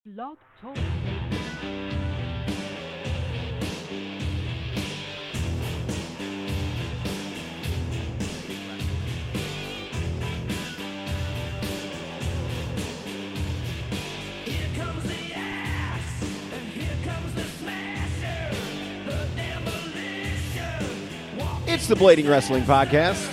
Blog Talk. It's the Blading Wrestling Podcast.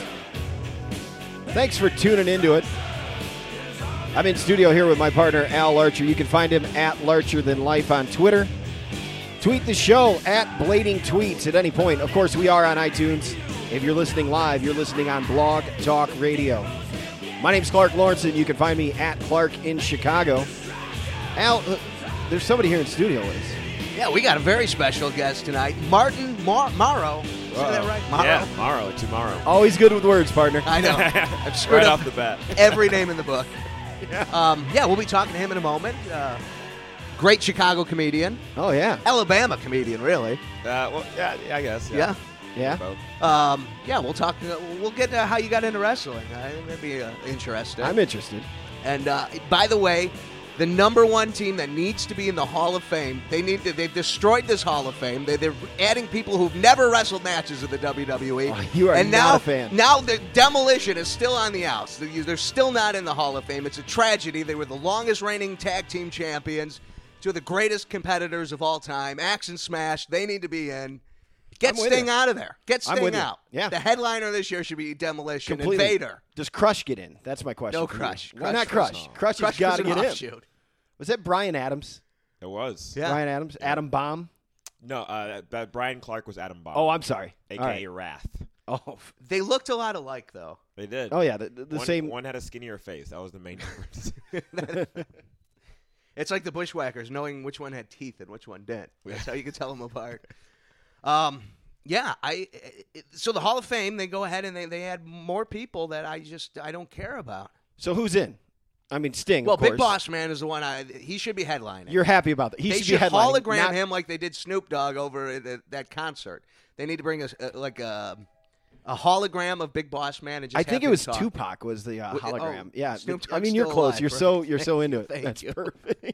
Thanks for tuning into it. I'm in studio here with my partner, Al Larcher. You can find him at LarcherThanLife on Twitter. Tweet the show at Blading Tweets at any point. Of course, we are on iTunes. If you're listening live, you're listening on Blog Talk Radio. My name's Clark Lawrence, and you can find me at Clark in Chicago. Al, there's somebody here in studio with us. Yeah, we got a very special guest tonight, Martin Morrow. Is that right? Morrow? Yeah, Morrow, tomorrow. Always good with words, partner. I know. I've screwed Right up off the bat. every name in the book. Yeah, we'll be talking to him in a moment. Great Chicago comedian. Oh, yeah. Alabama comedian, really. Well, yeah, I guess. Yeah. Yeah. Both. Yeah, we'll talk. We'll get to how you got into wrestling. I think that'd be interesting. I'm interested. And by the way, the number one team that needs to be in the Hall of Fame, they've destroyed this Hall of Fame. They're adding people who've never wrestled matches in the WWE. Oh, you are and not now, a fan. Now the Demolition is still on the outs. They're still not in the Hall of Fame. It's a tragedy. They were the longest reigning tag team champions, two of the greatest competitors of all time. Axe and Smash, they need to be in. Get I'm with Sting you. out of there. Get I'm Sting with you. out. Yeah. The headliner this year should be Demolition. Completely. Invader. Does Crush get in? That's my question. No for you. Crush. Why not Crush Crush? was- Crush has got to was an get in. offshoot. Was that Brian Adams? It was. Yeah. Brian Adams? Adam Bomb? No, that Brian Clark was Adam Bomb. Oh, I'm sorry. a.k.a. All right. Wrath. Oh, They looked a lot alike, though. They did. oh yeah, the one, same. One had a skinnier face. That was the main difference. It's like the Bushwhackers, knowing which one had teeth and which one didn't. That's how you can tell them apart. Yeah, so the Hall of Fame, they go ahead and they add more people that I don't care about. So who's in? I mean, Sting. Well, of course. Big Boss Man is the one he should be headlining. You're happy about that? He They should should be headlining. hologram not- him like they did Snoop Dogg over at that concert. They need to bring a hologram of Big Boss Man and just I think have it him was talk. Tupac was the hologram. oh, Yeah, Snoop I Dogg's mean, you're still close. alive, You're right? so into it. Thank That's you. perfect.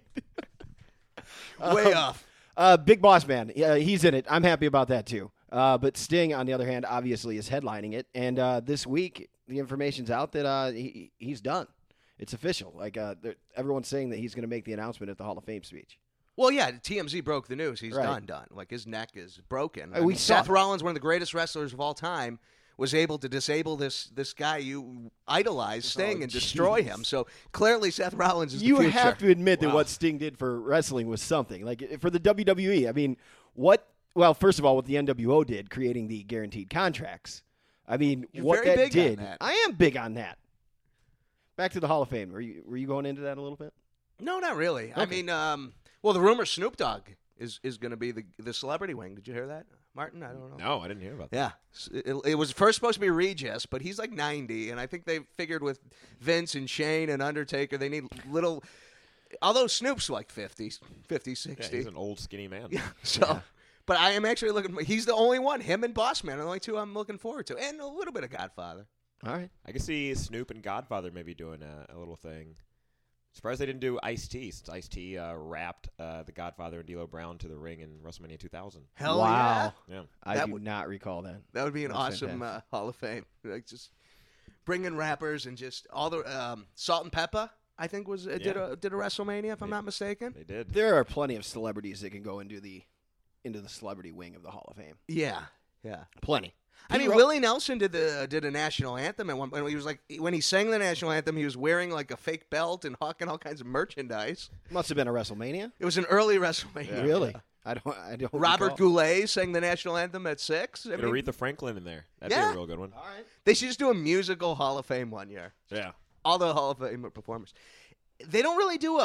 Way off. Big Boss Man. Yeah, he's in it. I'm happy about that too. But Sting, on the other hand, obviously is headlining it. And this week, the information's out that he's done. It's official. Like everyone's saying that he's going to make the announcement at the Hall of Fame speech. Well, yeah, TMZ broke the news. He's Right. done. Like, his neck is broken. We saw Seth it. Rollins, one of the greatest wrestlers of all time, was able to disable this guy you idolize, Sting, and destroy jeez. him. So, clearly, Seth Rollins is You the future. have to admit that Wow. what Sting did for wrestling was something. Like for the WWE, I mean, well, first of all, what the NWO did, creating the guaranteed contracts. I mean, You're what very that big on did. that. I am big on that. Back to the Hall of Fame. Were you going into that a little bit? No, not really. I Okay. mean, well, the rumor Snoop Dogg is going to be the celebrity wing. Did you hear that, Martin? I don't know. No, I didn't hear about that. Yeah, it was first supposed to be Regis, but he's like 90, and I think they figured with Vince and Shane and Undertaker, they need little. Although Snoop's like 50, 60. Yeah, he's an old, skinny man. Yeah, so, but I am actually looking. He's the only one. Him and Boss Man are the only two I'm looking forward to, and a little bit of Godfather. All right. I could see Snoop and Godfather maybe doing a little thing. Surprised they didn't do Ice-T, since Ice-T wrapped the Godfather and D'Lo Brown to the ring in WrestleMania 2000. Hell Wow. Yeah. I That do would- not recall that. that would be an That's awesome fantastic. Hall of Fame. Like just bring in rappers and just all the Salt and Pepper. I think did a WrestleMania if I'm not mistaken. They did. There are plenty of celebrities that can go into the celebrity wing of the Hall of Fame. Yeah, yeah. Plenty. I mean, Pete Ro- Willie Nelson did a national anthem, and when he was like when he sang the national anthem, he was wearing like a fake belt and hawking all kinds of merchandise. Must have been a WrestleMania. It was an early WrestleMania. Really? I don't. Robert recall. Goulet sang the national anthem at 6. I Get mean, Aretha Franklin in there. That'd Yeah. be a real good one. All right. they should just do a musical Hall of Fame one year. Yeah. All the Hall of Fame performers. They don't really do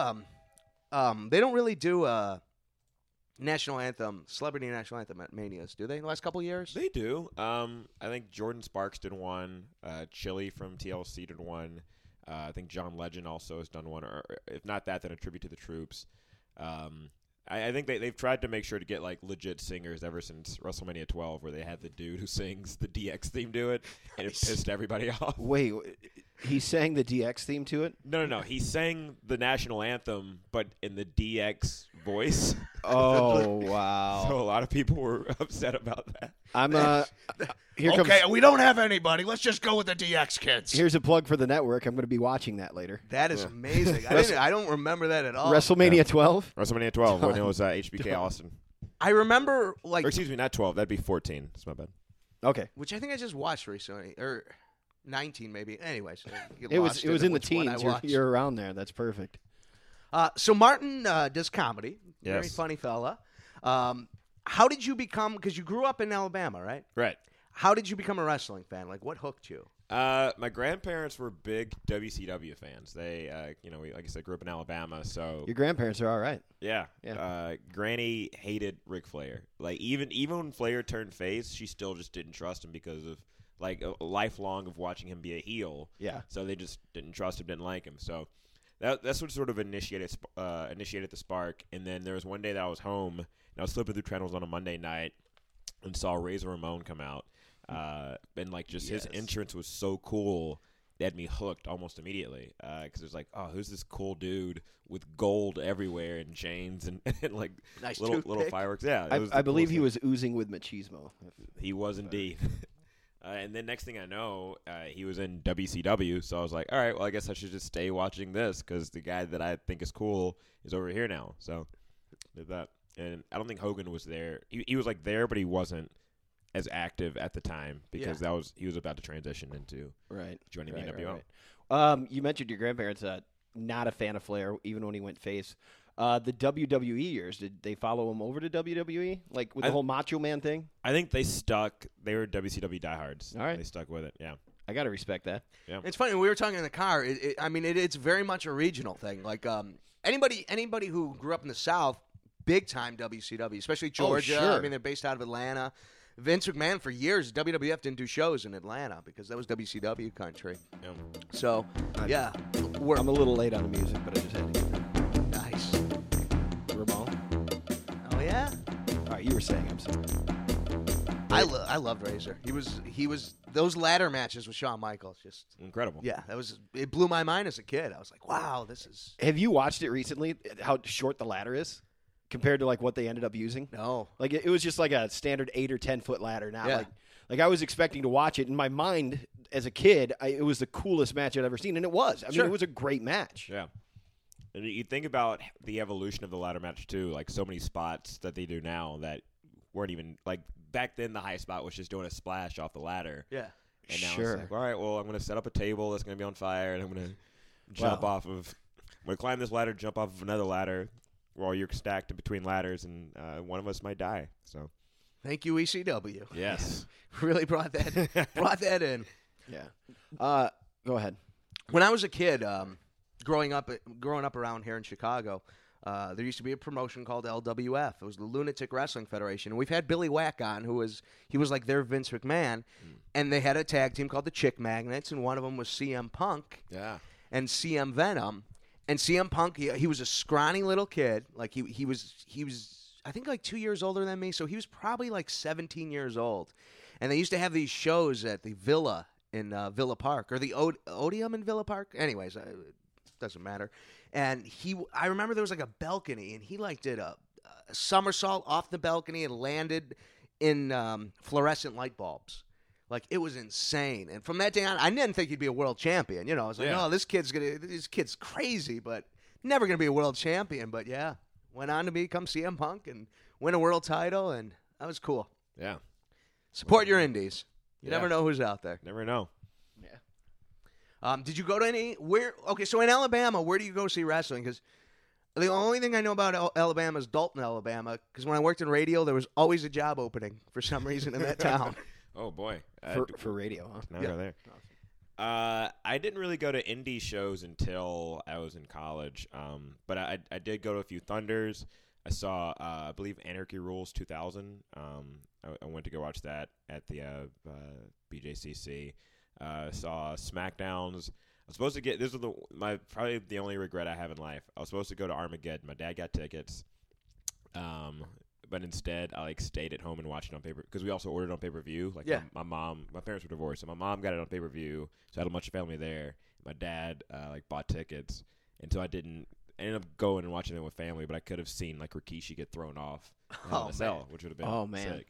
national anthem, celebrity national anthem at Manias, do they? In the last couple of years? They do. I think Jordan Sparks did one. Chili from TLC did one. I think John Legend also has done one. Or if not that, then a tribute to the troops. I think they've tried to make sure to get like legit singers ever since WrestleMania 12, where they had the dude who sings the DX theme do it, and it pissed everybody off. Wait, He sang the DX theme to it. No. He sang the national anthem, but in the DX voice. Oh wow! So a lot of people were upset about that. I'm here Okay, comes. we don't have anybody. Let's just go with the DX kids. Here's a plug for the network. I'm going to be watching that later. That is amazing. I don't remember that at all. WrestleMania 12. WrestleMania 12 when it was HBK Austin. I remember like, Or excuse me, not 12. That'd be 14. That's my bad. Okay. which I think I just watched recently, or 19 maybe. Anyways, It was in the which one I teens. watched. You're around there. That's perfect. So Martin does comedy. Very Yes. funny fella. How did you become? Because you grew up in Alabama, right? Right. How did you become a wrestling fan? Like, what hooked you? My grandparents were big WCW fans. They, like I said, grew up in Alabama, so Your grandparents are all right. yeah. Yeah. Granny hated Ric Flair. Like even when Flair turned face, she still just didn't trust him because of like a lifelong of watching him be a heel. Yeah. So they just didn't trust him, didn't like him. So that's what sort of initiated the spark. And then there was one day that I was home and I was flipping through channels on a Monday night and saw Razor Ramon come out. And like just his entrance was so cool, that had me hooked almost immediately. Because it was like, oh, who's this cool dude with gold everywhere and chains and like Nice little toothpick. fireworks? Yeah, it was the I believe coolest he thing. was oozing with machismo. He was indeed. And then next thing I know, he was in WCW. So I was like, all right, well, I guess I should just stay watching this because the guy that I think is cool is over here now. So did that. And I don't think Hogan was there. He was like there, but he wasn't as active at the time because he was about to transition into joining Right, NWO. right. You mentioned your grandparents. Not a fan of Flair, even when he went face. The WWE years, did they follow him over to WWE? Like with the whole Macho Man thing? I think they stuck. They were WCW diehards. All right. They stuck with it. Yeah. I got to respect that. Yeah. It's funny. We were talking in the car. It's very much a regional thing. Like anybody who grew up in the South, big time WCW, especially Georgia. sure. I mean, they're based out of Atlanta. Vince McMahon for years, WWF didn't do shows in Atlanta because that was WCW country. Yeah. So yeah, I'm a little late on the music, but I just had to get nice. that. Ramon? Oh yeah. All right, you were saying. I'm sorry. I loved Razor. He was those ladder matches with Shawn Michaels. Just Incredible. yeah, it blew my mind as a kid. I was like, wow, this is Have you watched it recently? How short the ladder is compared to like what they ended up using? no. Like it was just like a standard 8 or 10 foot ladder. Now, Yeah. like I was expecting to watch it in my mind as a kid. It was the coolest match I'd ever seen, and it was. I mean, it was a great match. Yeah. And you think about the evolution of the ladder match too, like so many spots that they do now that weren't even like back then. The high spot was just doing a splash off the ladder, Yeah. and now Sure. it's like, all right, well, I'm going to set up a table that's going to be on fire, and I'm going to jump off of. I'm going to climb this ladder, jump off of another ladder, while you're stacked in between ladders, and one of us might die. So Thank you, ECW. yes, Really brought that in. Yeah. Go ahead. When I was a kid, growing up around here in Chicago, there used to be a promotion called LWF. It was the Lunatic Wrestling Federation. And we've had Billy Wack on, he was like their Vince McMahon, and they had a tag team called the Chick Magnets, and one of them was CM Punk yeah, and CM Venom. And CM Punk, he was a scrawny little kid. Like he was I think like 2 years older than me, so he was probably like 17 years old. And they used to have these shows at the Villa in Villa Park, or the Odeum in Villa Park. Anyways, it doesn't matter. And I remember there was like a balcony, and he like did a somersault off the balcony and landed in fluorescent light bulbs. Like, it was insane. And from that day on, I didn't think he'd be a world champion. You know, I was like, Yeah. this kid's crazy, but never going to be a world champion. But yeah, went on to become CM Punk and win a world title, and that was cool. yeah. Support your indies. You Yeah. never know who's out there. Never know. Did you go to okay, so in Alabama, where do you go see wrestling? Because the only thing I know about Alabama is Dalton, Alabama, because when I worked in radio, there was always a job opening for some reason in that town. Oh boy, For radio, huh? now go there. I didn't really go to indie shows until I was in college, but I did go to a few Thunders. I saw, I believe, Anarchy Rules 2000. I went to go watch that at the BJCC. Saw SmackDowns. I was supposed to get this was probably the only regret I have in life. I was supposed to go to Armageddon. My dad got tickets, but instead I stayed at home and watched it on paper because we also ordered on pay-per-view. Like Yeah. my parents were divorced, so my mom got it on pay-per-view. So I had a bunch of family there, My dad bought tickets, and so I ended up going and watching it with family, but I could have seen like Rikishi get thrown off in cell, which would have been sick.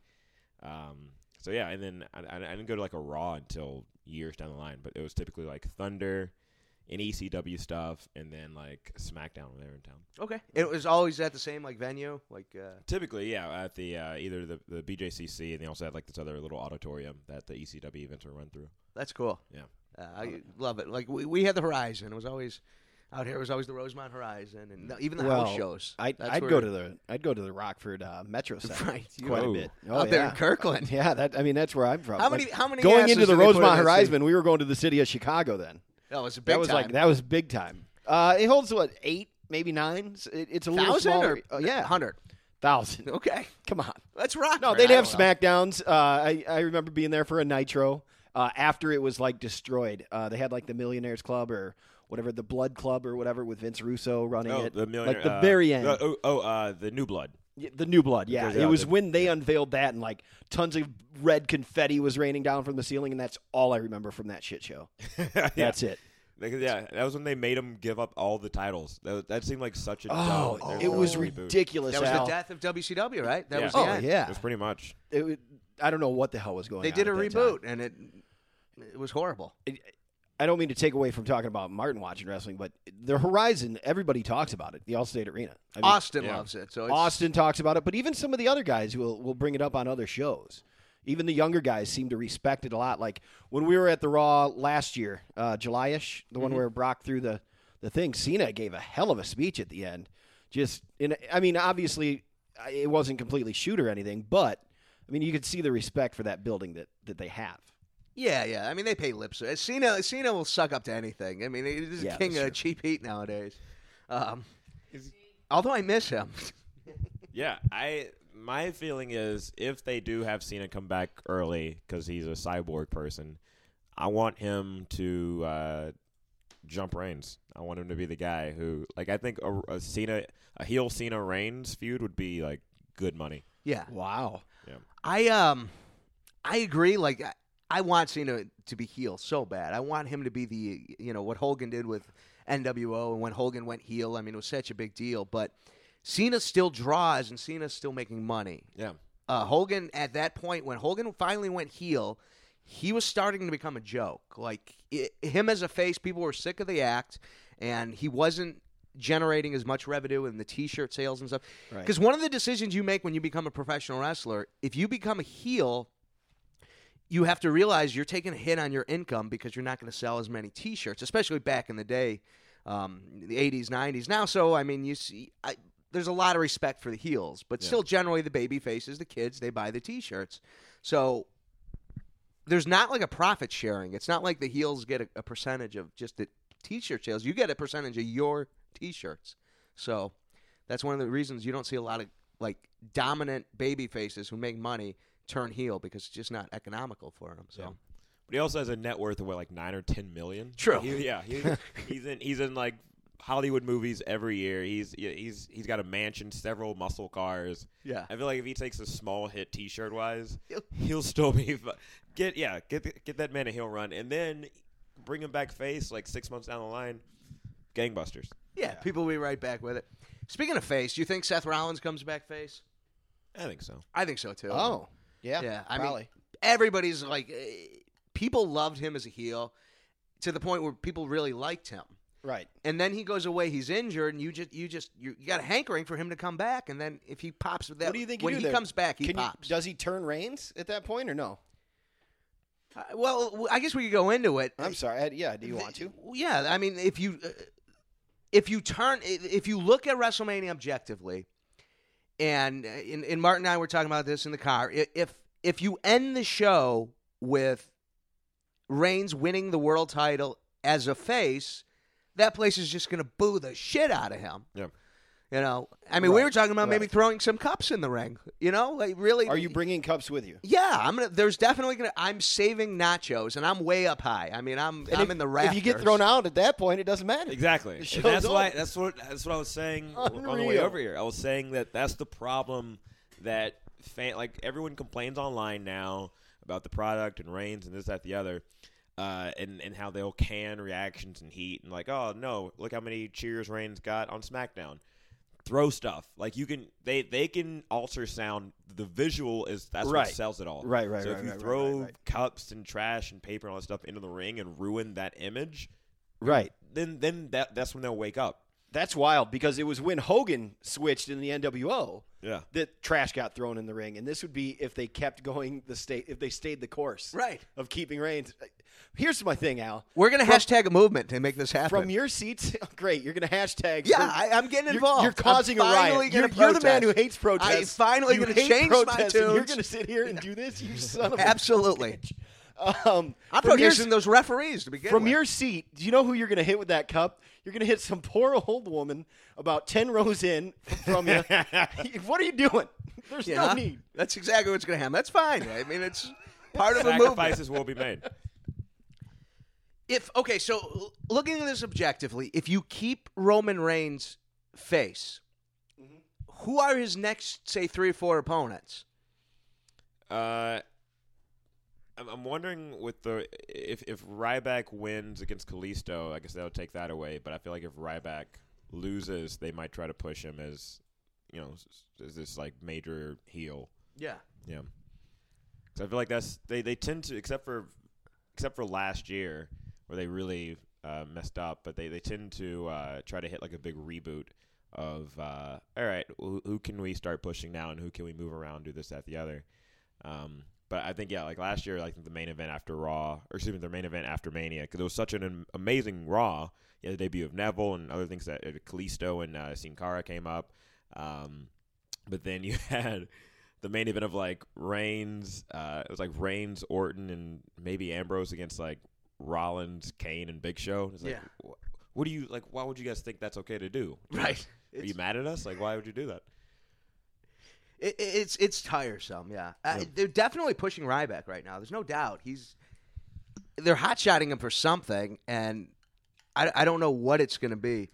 So yeah, and then I didn't go to like a Raw until years down the line, but it was typically like Thunder and ECW stuff, and then like SmackDown when they were in town. Okay. It was always at the same like venue, Typically, yeah, at the either the BJCC, and they also had like this other little auditorium that the ECW events were run through. That's cool. Yeah, I love it. Like we had the Horizon. It was always out here. It was always the Rosemont Horizon, and even the house shows. I'd go to the Rockford Metro Center right, quite a bit. Out there in Kirkland. Yeah, that's where I'm from. How many going into the Rosemont Horizon? We We were going to the city of Chicago then. That was a big time. That was big time. It holds 8, maybe 9. It's a little 1,000 smaller. or 100,000. Okay, Come on. let's rock. No, they'd have SmackDowns. I remember being there for a Nitro after it was like destroyed. They had like the Millionaires Club or whatever, the Blood Club or whatever, with Vince Russo running it. The like the very end. The New Blood. The New Blood, yeah. It was when they unveiled that, and like tons of red confetti was raining down from the ceiling, and that's all I remember from that shit show. That's it. Yeah, that was when they made him give up all the titles. That seemed like such a dumb. It was ridiculous. That was Al. the death of WCW, right? That was Oh, the end. yeah. It was pretty much. I don't know what the hell was going on. They did a at that reboot, time. and it was horrible. I don't mean to take away from talking about Martin watching wrestling, but the Horizon, everybody talks about it, the Allstate Arena. I mean, Austin loves it. So Austin talks about it, but even some of the other guys will bring it up on other shows. Even the younger guys seem to respect it a lot. Like when we were at the Raw last year, July-ish, the one where Brock threw the thing, Cena gave a hell of a speech at the end. Obviously, it wasn't completely shoot or anything, but I mean, you could see the respect for that building that they have. Yeah. I mean, they pay lip service. Cena will suck up to anything. I mean, he's the king of cheap heat nowadays. Although I miss him. Yeah, my feeling is if they do have Cena come back early because he's a cyborg person, I want him to jump Reigns. I want him to be the guy who, like, I think a heel Cena Reigns feud would be like good money. Yeah. Wow. Yeah. I agree. Like, I want Cena to be heel so bad. I want him to be what Hogan did with NWO, and when Hogan went heel, I mean, it was such a big deal. But Cena still draws, and Cena's still making money. Yeah. Hogan, at that point, when Hogan finally went heel, he was starting to become a joke. Like, him as a face, people were sick of the act, and he wasn't generating as much revenue in the T-shirt sales and stuff. Because one of the decisions you make when you become a professional wrestler, if you become a heel, you have to realize you're taking a hit on your income because you're not going to sell as many T-shirts, especially back in the day, the 80s, 90s. Now, so, I mean, you see, there's a lot of respect for the heels, but still generally the baby faces, the kids, they buy the T-shirts. So there's not like a profit sharing. It's not like the heels get a percentage of just the T-shirt sales. You get a percentage of your T-shirts. So that's one of the reasons you don't see a lot of like dominant baby faces who make money turn heel, because it's just not economical for him. So, but he also has a net worth of like 9 or 10 million. True. He's in like Hollywood movies every year. He's got a mansion, several muscle cars. Yeah. I feel like if he takes a small hit T-shirt wise, he'll still be get that man a heel run, and then bring him back face like 6 months down the line, gangbusters. Yeah, people will be right back with it. Speaking of face, do you think Seth Rollins comes back face? I think so. I think so too. Oh. Yeah, Yeah, I probably. mean, everybody's like, people loved him as a heel to the point where people really liked him. Right. And then he goes away, he's injured, and you got a hankering for him to come back. And then if he pops with that, What do you think when you do he there? comes back, he pops. Does he turn Reigns at that point or no? Well, I guess we could go into it. I'm sorry. Do you want to? Yeah, I mean, if you look at WrestleMania objectively, and Martin and I were talking about this in the car, if you end the show with Reigns winning the world title as a face, that place is just going to boo the shit out of him. Yeah. You know, I mean, we were talking about maybe throwing some cups in the ring. You know, like really. Are you bringing cups with you? Yeah, There's definitely gonna. I'm saving nachos, and I'm way up high. I mean, I'm in the rafters. If you get thrown out at that point, it doesn't matter. Exactly. The And show's that's over. why. That's what I was saying on the way Unreal. over here. I was saying that's the problem that everyone complains online now about the product and Reigns and this, that, the other. and how they'll can reactions and heat and like, oh no, look how many cheers Reigns got on SmackDown. Throw stuff like you can. They can alter sound. The visual that's what sells it all. Right. So if you throw cups and trash and paper and all that stuff into the ring and ruin that image, right, then that's when they'll wake up. That's wild because it was when Hogan switched in the NWO that trash got thrown in the ring, and this would be if they kept going if they stayed the course of keeping Reigns. Here's my thing, Al. We're going to hashtag a movement to make this happen. From your seats, great. You're going to hashtag. Yeah, I'm getting involved. You're causing a riot. You're the man who hates protests. I'm finally going to change my tunes. You're going to sit here and do this, you son of a Absolutely. bitch. I'm protesting those referees to begin with. From your seat, do you know who you're going to hit with that cup? You're going to hit some poor old woman about 10 rows in from you. What are you doing? There's no need. That's exactly what's going to happen. That's fine. I mean, it's part of the movement. Sacrifices will be made. So looking at this objectively, if you keep Roman Reigns face, who are his next, say, 3 or 4 opponents? I'm wondering with if Ryback wins against Kalisto, I guess they'll take that away. But I feel like if Ryback loses, they might try to push him as this like major heel. Yeah. So I feel like they tend to except for last year where they really messed up, but they tend to try to hit like a big reboot of all right, who can we start pushing now and who can we move around, do this, that, the other. But I think, like last year, like the main event after the main event after Mania, because it was such an amazing Raw. The debut of Neville and other things that Kalisto and Sin Cara came up. But then you had the main event of like Reigns. It was like Reigns, Orton, and maybe Ambrose against like Rollins, Kane, and Big Show. It's like, what do you like? Why would you guys think that's okay to do? Right. Are you mad at us? Like, why would you do that? It's tiresome, yeah. They're definitely pushing Ryback right now. There's no doubt. They're hot-shotting him for something, and I don't know what it's going to be.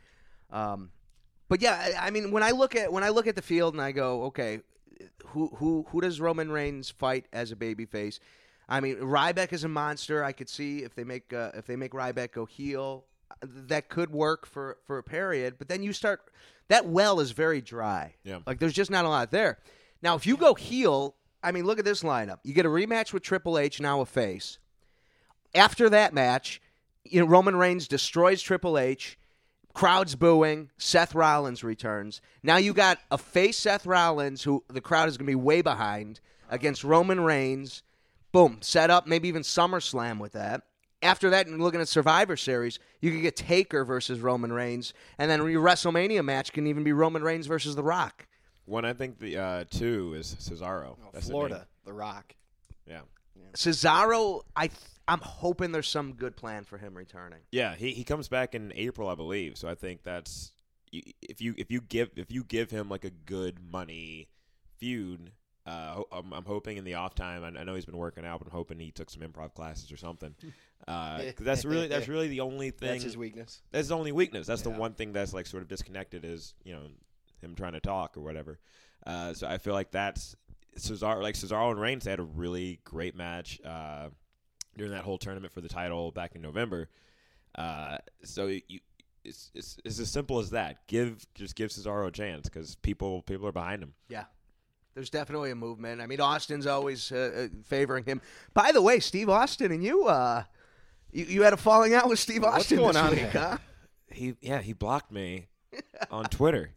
But yeah, I mean, when I look at the field and I go, okay, who does Roman Reigns fight as a babyface? I mean, Ryback is a monster. I could see if they make Ryback go heel, that could work for a period. But then you start. That well is very dry. Yeah. Like, there's just not a lot there. Now, if you go heel, I mean, look at this lineup. You get a rematch with Triple H, now a face. After that match, Roman Reigns destroys Triple H. Crowd's booing. Seth Rollins returns. Now you got a face Seth Rollins, who the crowd is going to be way behind, against Roman Reigns. Boom. Set up maybe even SummerSlam with that. After that, and looking at Survivor Series, you could get Taker versus Roman Reigns, and then your WrestleMania match can even be Roman Reigns versus The Rock. One, I think the 2 is Cesaro. That's Florida, The Rock. Yeah. Cesaro, I'm hoping there's some good plan for him returning. Yeah, he comes back in April, I believe. So I think that's if you give him like a good money feud. I'm hoping in the off time. I know he's been working out, but I'm hoping he took some improv classes or something. 'Cause that's really the only thing. That's his weakness. That's the only weakness. That's the one thing that's like sort of disconnected is him trying to talk or whatever. So I feel like that's Cesaro. Like Cesaro and Reigns, they had a really great match during that whole tournament for the title back in November. So it's as simple as that. Just give Cesaro a chance because people are behind him. Yeah. There's definitely a movement. I mean, Austin's always favoring him. By the way, Steve Austin and you had a falling out with Steve Austin What's going this on week, here? huh? He blocked me on Twitter.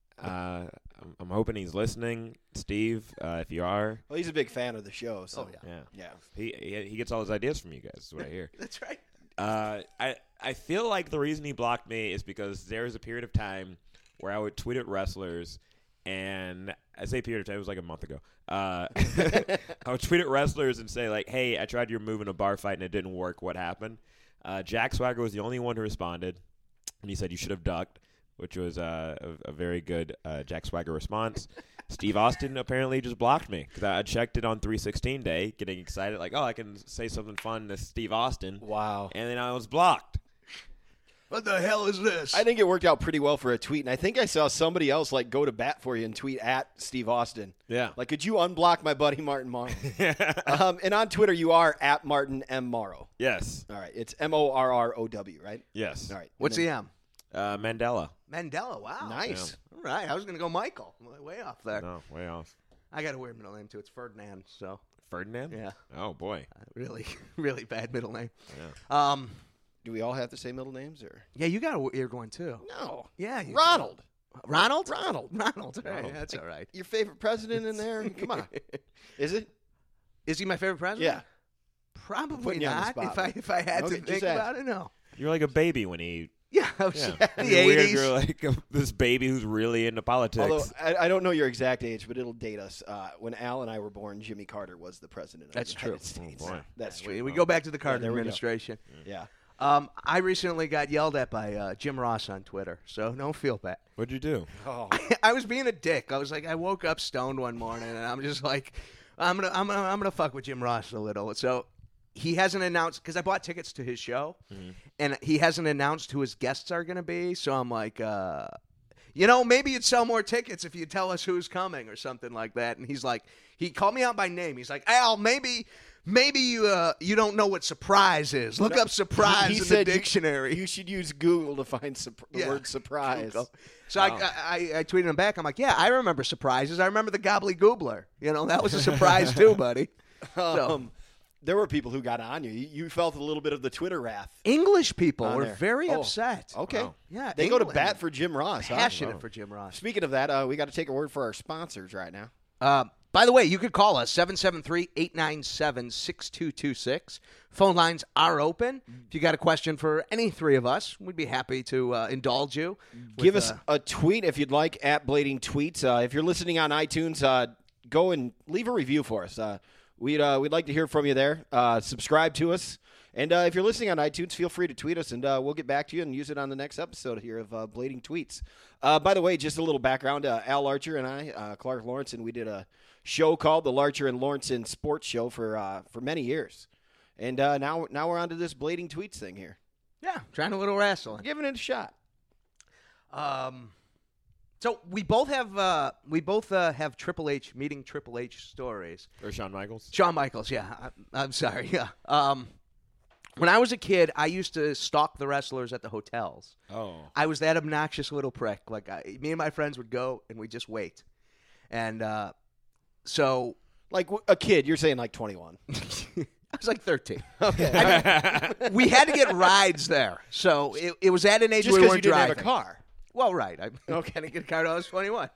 I'm hoping he's listening, Steve. If you are, Well, he's a big fan of the show. So yeah. He gets all his ideas from you guys. Is what I hear. That's right. I feel like the reason he blocked me is because there was a period of time where I would tweet at wrestlers. And I say period of time, it was like a month ago. I would tweet at wrestlers and say, like, hey, I tried your move in a bar fight and it didn't work. What happened? Jack Swagger was the only one who responded. And he said, you should have ducked, which was a very good Jack Swagger response. Steve Austin apparently just blocked me because I checked it on 316 day, getting excited, like, oh, I can say something fun to Steve Austin. Wow. And then I was blocked. What the hell is this? I think it worked out pretty well for a tweet, and I think I saw somebody else like go to bat for you and tweet at Steve Austin. Yeah. Like, could you unblock my buddy Martin Morrow? And on Twitter, you are at Martin M. Morrow. Yes. All right. It's MORROW, right? Yes. All right. What's the M? Mandela. Mandela. Wow. Nice. All right. I was going to go Michael. Way off there. No, way off. I got a weird middle name, too. It's Ferdinand, so. Ferdinand? Yeah. Oh, boy. Really, really bad middle name. Yeah. Do we all have the same middle names? Or Yeah, you got a weird one, too. no? Yeah. You Ronald. Ronald? Ronald. Ronald. All right, Ronald. that's all right. Your favorite president in there? Come on. Is it? Is he my favorite president? Yeah. Probably Putting you on the not. spot. If I had Okay, to just think ask. about it, no. You're like a baby when he. Yeah, I was Yeah. in the You're weird, 80s. you're like this baby who's really into politics. Although I don't know your exact age, but it'll date us. When Al and I were born, Jimmy Carter was the president of That's the United true. States. Oh, boy. That's true. We go back to the Carter there we go. administration. Yeah. I recently got yelled at by Jim Ross on Twitter, so don't feel bad. What'd you do? Oh. I was being a dick. I was like, I woke up stoned one morning, and I'm just like, I'm gonna fuck with Jim Ross a little. So he hasn't announced, because I bought tickets to his show, and he hasn't announced who his guests are gonna be. So I'm like, maybe you'd sell more tickets if you tell us who's coming or something like that. And he's like, he called me out by name. He's like, Al, maybe you don't know what surprise is. Look up surprise He in the said dictionary. You should use Google to find the Yeah. word surprise. Google. So I tweeted him back. I'm like, yeah, I remember surprises. I remember the Gobbly Goobler. That was a surprise too, buddy. There were people who got on you. You felt a little bit of the Twitter wrath. English people On were there. very Oh, upset. Okay. Wow. Yeah, They go to England. bat for Jim Ross. Huh? Passionate for Jim Ross. Speaking of that, we got to take a word for our sponsors right now. By the way, you could call us 773-897-6226. Phone lines are open. If you got a question for any three of us, we'd be happy to indulge you. Give with, us a tweet if you'd like, at Blading Tweets. If you're listening on iTunes, go and leave a review for us. We'd like to hear from you there. Subscribe to us. And if you're listening on iTunes, feel free to tweet us, and we'll get back to you and use it on the next episode here of Blading Tweets. By the way, just a little background. Al Larcher and I, Clark Lawrenson, we did a show called the Larcher and Lawrenson Sports Show for many years. And now we're on to this Blading Tweets thing here. yeah, trying a little wrestling. Giving it a shot. So we both have Triple H meeting Triple H stories. Or Shawn Michaels? Shawn Michaels, yeah. I'm sorry, yeah. When I was a kid, I used to stalk the wrestlers at the hotels. Oh. I was that obnoxious little prick. Like me and my friends would go and we'd just wait, and so Like a kid, you're saying like 21. I was like 13. Okay, we had to get rides there, so it was at an age Just where we because weren't you didn't driving. have a car. Well, right. I didn't get a car until I was 21.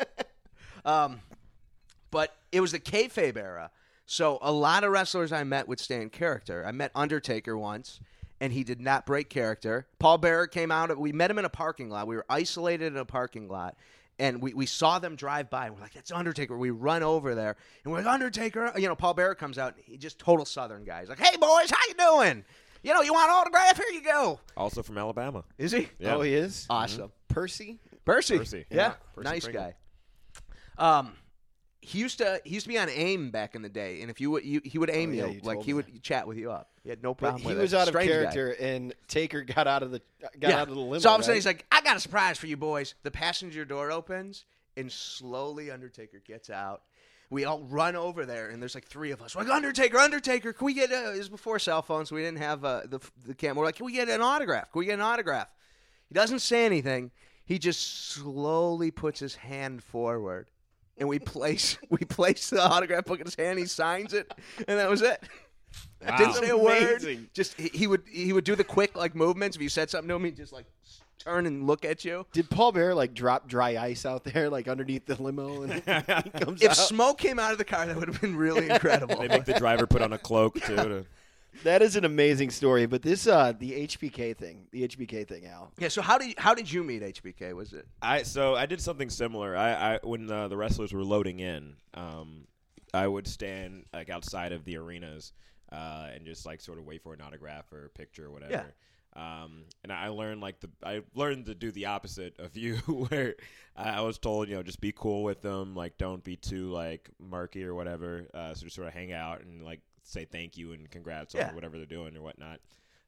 But it was the kayfabe era. So a lot of wrestlers I met would stay in character. I met Undertaker once, and he did not break character. Paul Bearer came out. We met him in a parking lot. We were isolated in a parking lot, and we saw them drive by. And we're like, that's Undertaker. We run over there, and we're like, Undertaker. Paul Bearer comes out, and he just total Southern guy. He's like, hey, boys, how you doing? You want an autograph? Here you go. Also from Alabama. Is he? Yeah. Oh, he is? Awesome. Percy? Percy. Yeah. Percy Nice Pringle. guy. He used to be on AIM back in the day, and if he would aim yeah, you, you like told he me would chat with you up. He had no But problem he with was it. out of Strange guy. character, and Taker got out of the limo. So all of a sudden right? he's like, I got a surprise for you boys. The passenger door opens, and slowly Undertaker gets out. We all run over there, and there's like three of us. We're like, Undertaker, can we get it was before cell phones, so we didn't have the camera. We're like, can we get an autograph? He doesn't say anything. He just slowly puts his hand forward, and we place the autograph book in his hand. He signs it, and that was it. I didn't say a word. Amazing. Just he would do the quick like movements. If you said something to him, he'd just like turn and look at you. Did Paul Bearer like drop dry ice out there, like underneath the limo, and he comes If out? smoke came out of the car, that would have been really incredible. They make the driver put on a cloak, too. To, That is an amazing story. But this, the HBK thing, Al. Yeah. So how did you meet HBK? Was it? So I did something similar. I when the wrestlers were loading in, I would stand like outside of the arenas and just like sort of wait for an autograph or a picture or whatever. Yeah. And I learned I learned to do the opposite of you, where I was told, just be cool with them, like don't be too like murky or whatever. So just sort of hang out and like say thank you and congrats Yeah. on whatever they're doing or whatnot.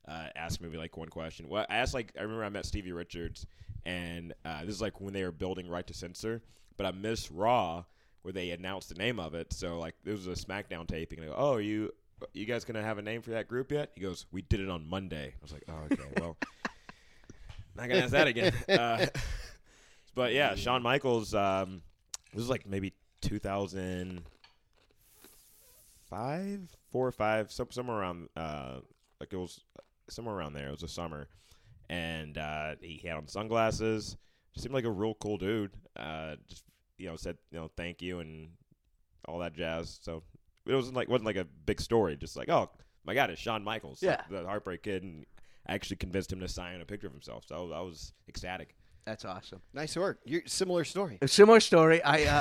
ask maybe like one question. Well, I asked I remember I met Stevie Richards, and this is like when they were building Right to Censor, but I missed Raw where they announced the name of it. So like there was a SmackDown taping, and I go, "Oh, are you guys gonna have a name for that group yet?" He goes, "We did it on Monday." I was like, "Oh, okay, well, not gonna ask that again." But yeah, Shawn Michaels. This was like maybe 2005, 4 or 5, somewhere around. Like it was somewhere around there. It was a summer, and he had on sunglasses. Just seemed like a real cool dude. Just said thank you and all that jazz. So it wasn't like a big story. Just like, oh my God, it's Shawn Michaels, yeah, the Heartbreak Kid, and I actually convinced him to sign a picture of himself. So I was ecstatic. That's awesome. Nice work. Similar story. A similar story.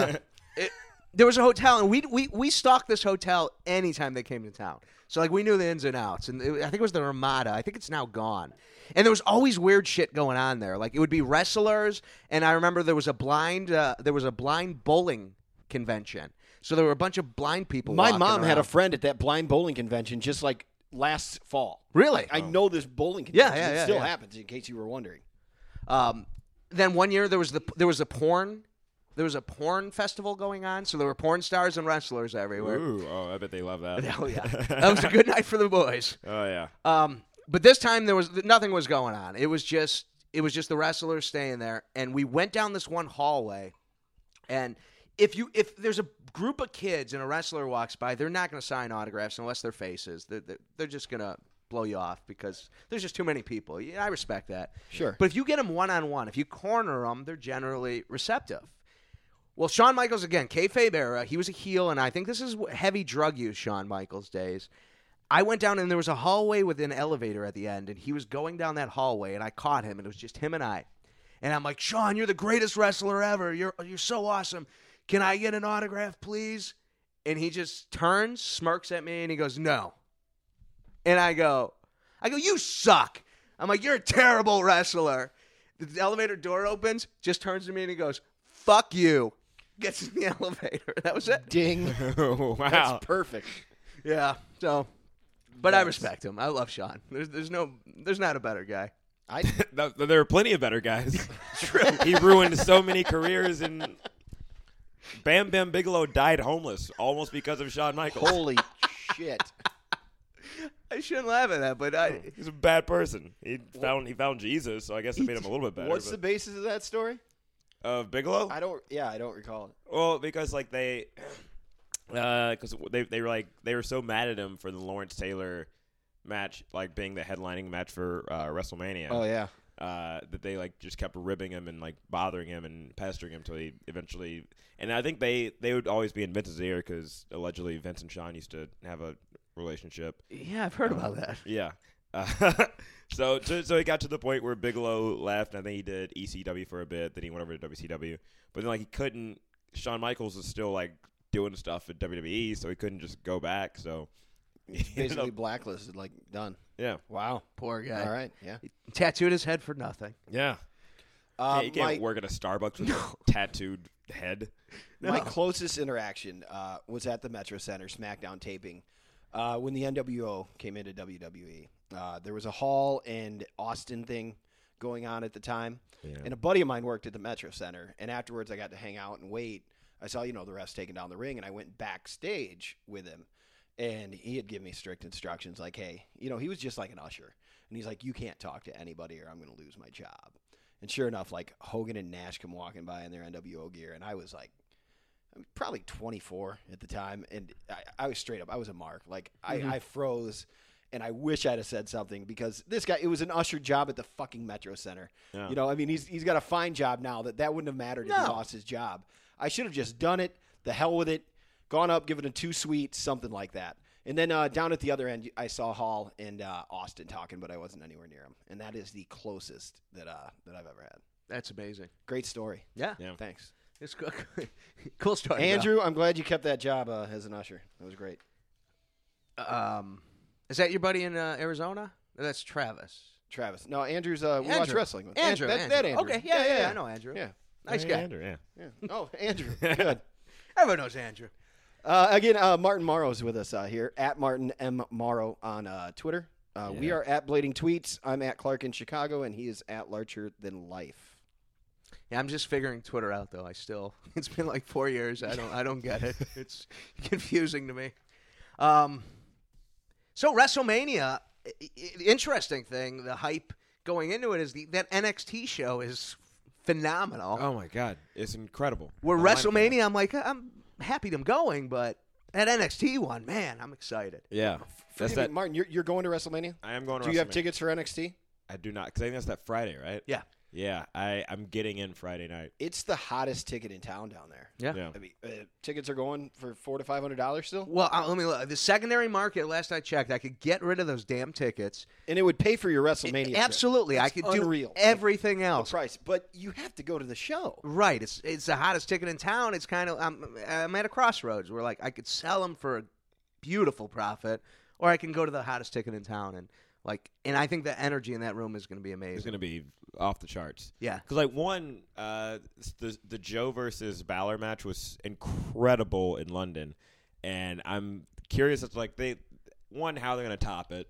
There was a hotel, and we stalked this hotel anytime they came to town. So, like, we knew the ins and outs. And I think it was the Ramada. I think it's now gone. And there was always weird shit going on there. Like, it would be wrestlers, and I remember there was a blind bowling convention. So there were a bunch of blind people My walking mom had a around. friend at that blind bowling convention just like last fall. Really? I know this bowling convention. Yeah, It still yeah. happens, in case you were wondering. Then one year there was a porn festival going on, so there were porn stars and wrestlers everywhere. Ooh, oh, I bet they love that. Oh yeah, that was a good night for the boys. Oh yeah. But this time nothing was going on. It was just the wrestlers staying there, and we went down this one hallway, and if there's a group of kids and a wrestler walks by, they're not going to sign autographs unless they're faces. They're just going to blow you off because there's just too many people. Yeah, I respect that. Sure. But if you get them one-on-one, if you corner them, they're generally receptive. Well, Shawn Michaels, again, kayfabe era, he was a heel, and I think this is heavy drug use, Shawn Michaels days. I went down, and there was a hallway with an elevator at the end, and he was going down that hallway, and I caught him, and it was just him and I. And I'm like, Shawn, you're the greatest wrestler ever. You're so awesome. Can I get an autograph, please? And he just turns, smirks at me, and he goes, no. And I go, you suck. I'm like, you're a terrible wrestler. The elevator door opens, just turns to me, and he goes, fuck you. Gets in the elevator. That was it. Ding. Wow. That's perfect. Yeah. So, but I respect him. I love Shawn. There's not a better guy. There are plenty of better guys. He ruined so many careers, and Bam Bam Bigelow died homeless almost because of Shawn Michaels. Holy shit. I shouldn't laugh at that, but He's a bad person. He found Jesus, so I guess it made him a little bit better. What's the basis of that story? Of Bigelow? I don't recall it. Well, because like they were so mad at him for the Lawrence Taylor match, like being the headlining match for WrestleMania. Oh yeah. That they like just kept ribbing him and like bothering him and pestering him till he eventually. And I think they would always be in Vince's ear because allegedly Vince and Shawn used to have a relationship. yeah, I've heard about that. Yeah. So he got to the point where Bigelow left, and I think he did ECW for a bit. Then he went over to WCW, but then like he couldn't. Shawn Michaels was still like doing stuff at WWE, so he couldn't just go back. So He's basically blacklisted, like done. yeah, Wow. Poor guy. All right. Yeah. He tattooed his head for nothing. yeah. You can't work at a Starbucks with a tattooed head. My closest interaction was at the Metro Center SmackDown taping when the NWO came into WWE. There was a Hall and Austin thing going on at the time, and a buddy of mine worked at the Metro Center, and afterwards I got to hang out and wait. I saw, the refs taking down the ring, and I went backstage with him, and he had given me strict instructions like, hey, he was just like an usher, and he's like, you can't talk to anybody or I'm going to lose my job. And sure enough, like Hogan and Nash come walking by in their NWO gear, and I was like, probably 24 at the time, and I was straight up. I was a mark. Like, I froze, and I wish I'd have said something because this guy, it was an usher job at the fucking Metro Center. Yeah. He's got a fine job now that wouldn't have mattered if he lost his job. I should have just done it, the hell with it, gone up, given it 2 sweets, something like that. And then down at the other end, I saw Hall and Austin talking, but I wasn't anywhere near him. And that is the closest that I've ever had. That's amazing. Great story. Yeah. Thanks. It's cool story. Andrew, I'm glad you kept that job as an usher. That was great. Is that your buddy in Arizona? That's Travis. Travis. No, Andrew's we watch Andrew. wrestling with. Andrew. That Andrew. Okay, yeah, I know Andrew. Yeah. Nice Hey, guy. Andrew, yeah. Yeah. Oh, Andrew. Good. Everyone knows Andrew. Again, Martin Morrow's with us here, at Martin M. Morrow on Twitter. We are at Blading Tweets. I'm at Clark in Chicago, and he is at Larcher Than Life. Yeah, I'm just figuring Twitter out though. It's been like 4 years. I don't get it. It's confusing to me. So WrestleMania, interesting thing. The hype going into it is that NXT show is phenomenal. Oh my God, it's incredible. Where The lineup WrestleMania, I'm happy I'm going, but that NXT one, man, I'm excited. Yeah, that's Forgive me, that. Martin, you're going to WrestleMania? I am going to. Do you have WrestleMania. tickets for NXT? I do not, because I think that's that Friday, right? Yeah. Yeah, I'm getting in Friday night. It's the hottest ticket in town down there. Yeah. I mean, tickets are going for $400 to $500 still, Well, let me look. The secondary market, last I checked, I could get rid of those damn tickets. and it would pay for your WrestleMania. trip. Absolutely. I That's could unreal. do everything The else. price, but you have to go to the show. Right. It's the hottest ticket in town. It's kind of I'm at a crossroads where like I could sell them for a beautiful profit, or I can go to the hottest ticket in town and I think the energy in that room is going to be amazing. It's going to be off the charts. Yeah. Because the Joe versus Balor match was incredible in London, and I'm curious as to how they're going to top it.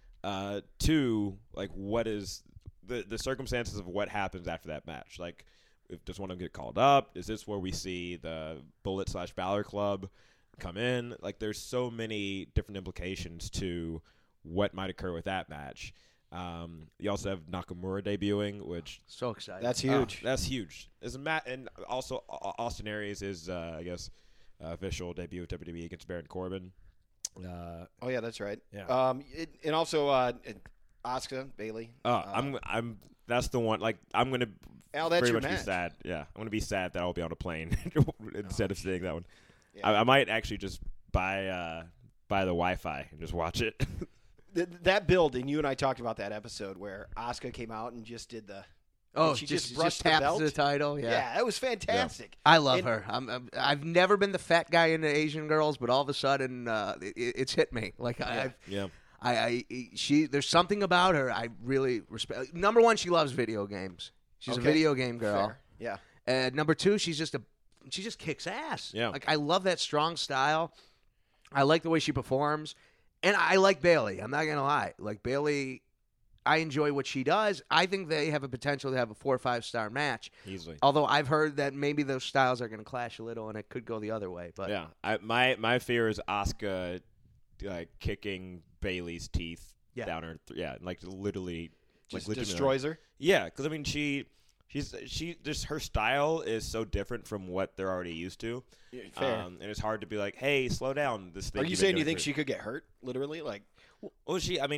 Two, what is the circumstances of what happens after that match? Like, if does one of them get called up? Is this where we see the Bullet/Balor Club come in? Like, there's so many different implications to what might occur with that match. You also have Nakamura debuting, which So excited. That's huge. that's huge. And also Austin Aries is official debut of WWE against Baron Corbin. Oh yeah, that's right. Yeah. And also Asuka, Bailey. I'm that's the one. Like, I'm gonna Al, that's very your much match. be sad. Yeah, I'm gonna be sad that I'll be on a plane instead of seeing that one. Yeah. I might actually just buy the Wi-Fi and just watch it. That build, and you and I talked about that episode where Asuka came out and just did the. and she just brushed the tapped belt. the title. Yeah, that was fantastic. I love And- her. I've never been the fat guy into Asian girls, but all of a sudden, it's hit me. Like Yeah. there's something about her I really respect. Number one, she loves video games. She's a Okay. video game girl. Fair. Yeah. And number two, she just kicks ass. Yeah. Like, I love that strong style. I like the way she performs, and I like Bailey. I'm not gonna lie. Like, Bailey, I enjoy what she does. I think they have a potential to have a 4 or 5 star match. Easily. Although I've heard that maybe those styles are going to clash a little, and it could go the other way. But Yeah. My fear is Asuka kicking Bailey's teeth Yeah. down her. Literally. Just legitimately. destroys her. Yeah, because I mean, she just her style is so different from what they're already used to. Fair. And it's hard to be like, hey, slow down. This thing. Are you you've been saying you doing think for-" she could get hurt? Literally, like. Well,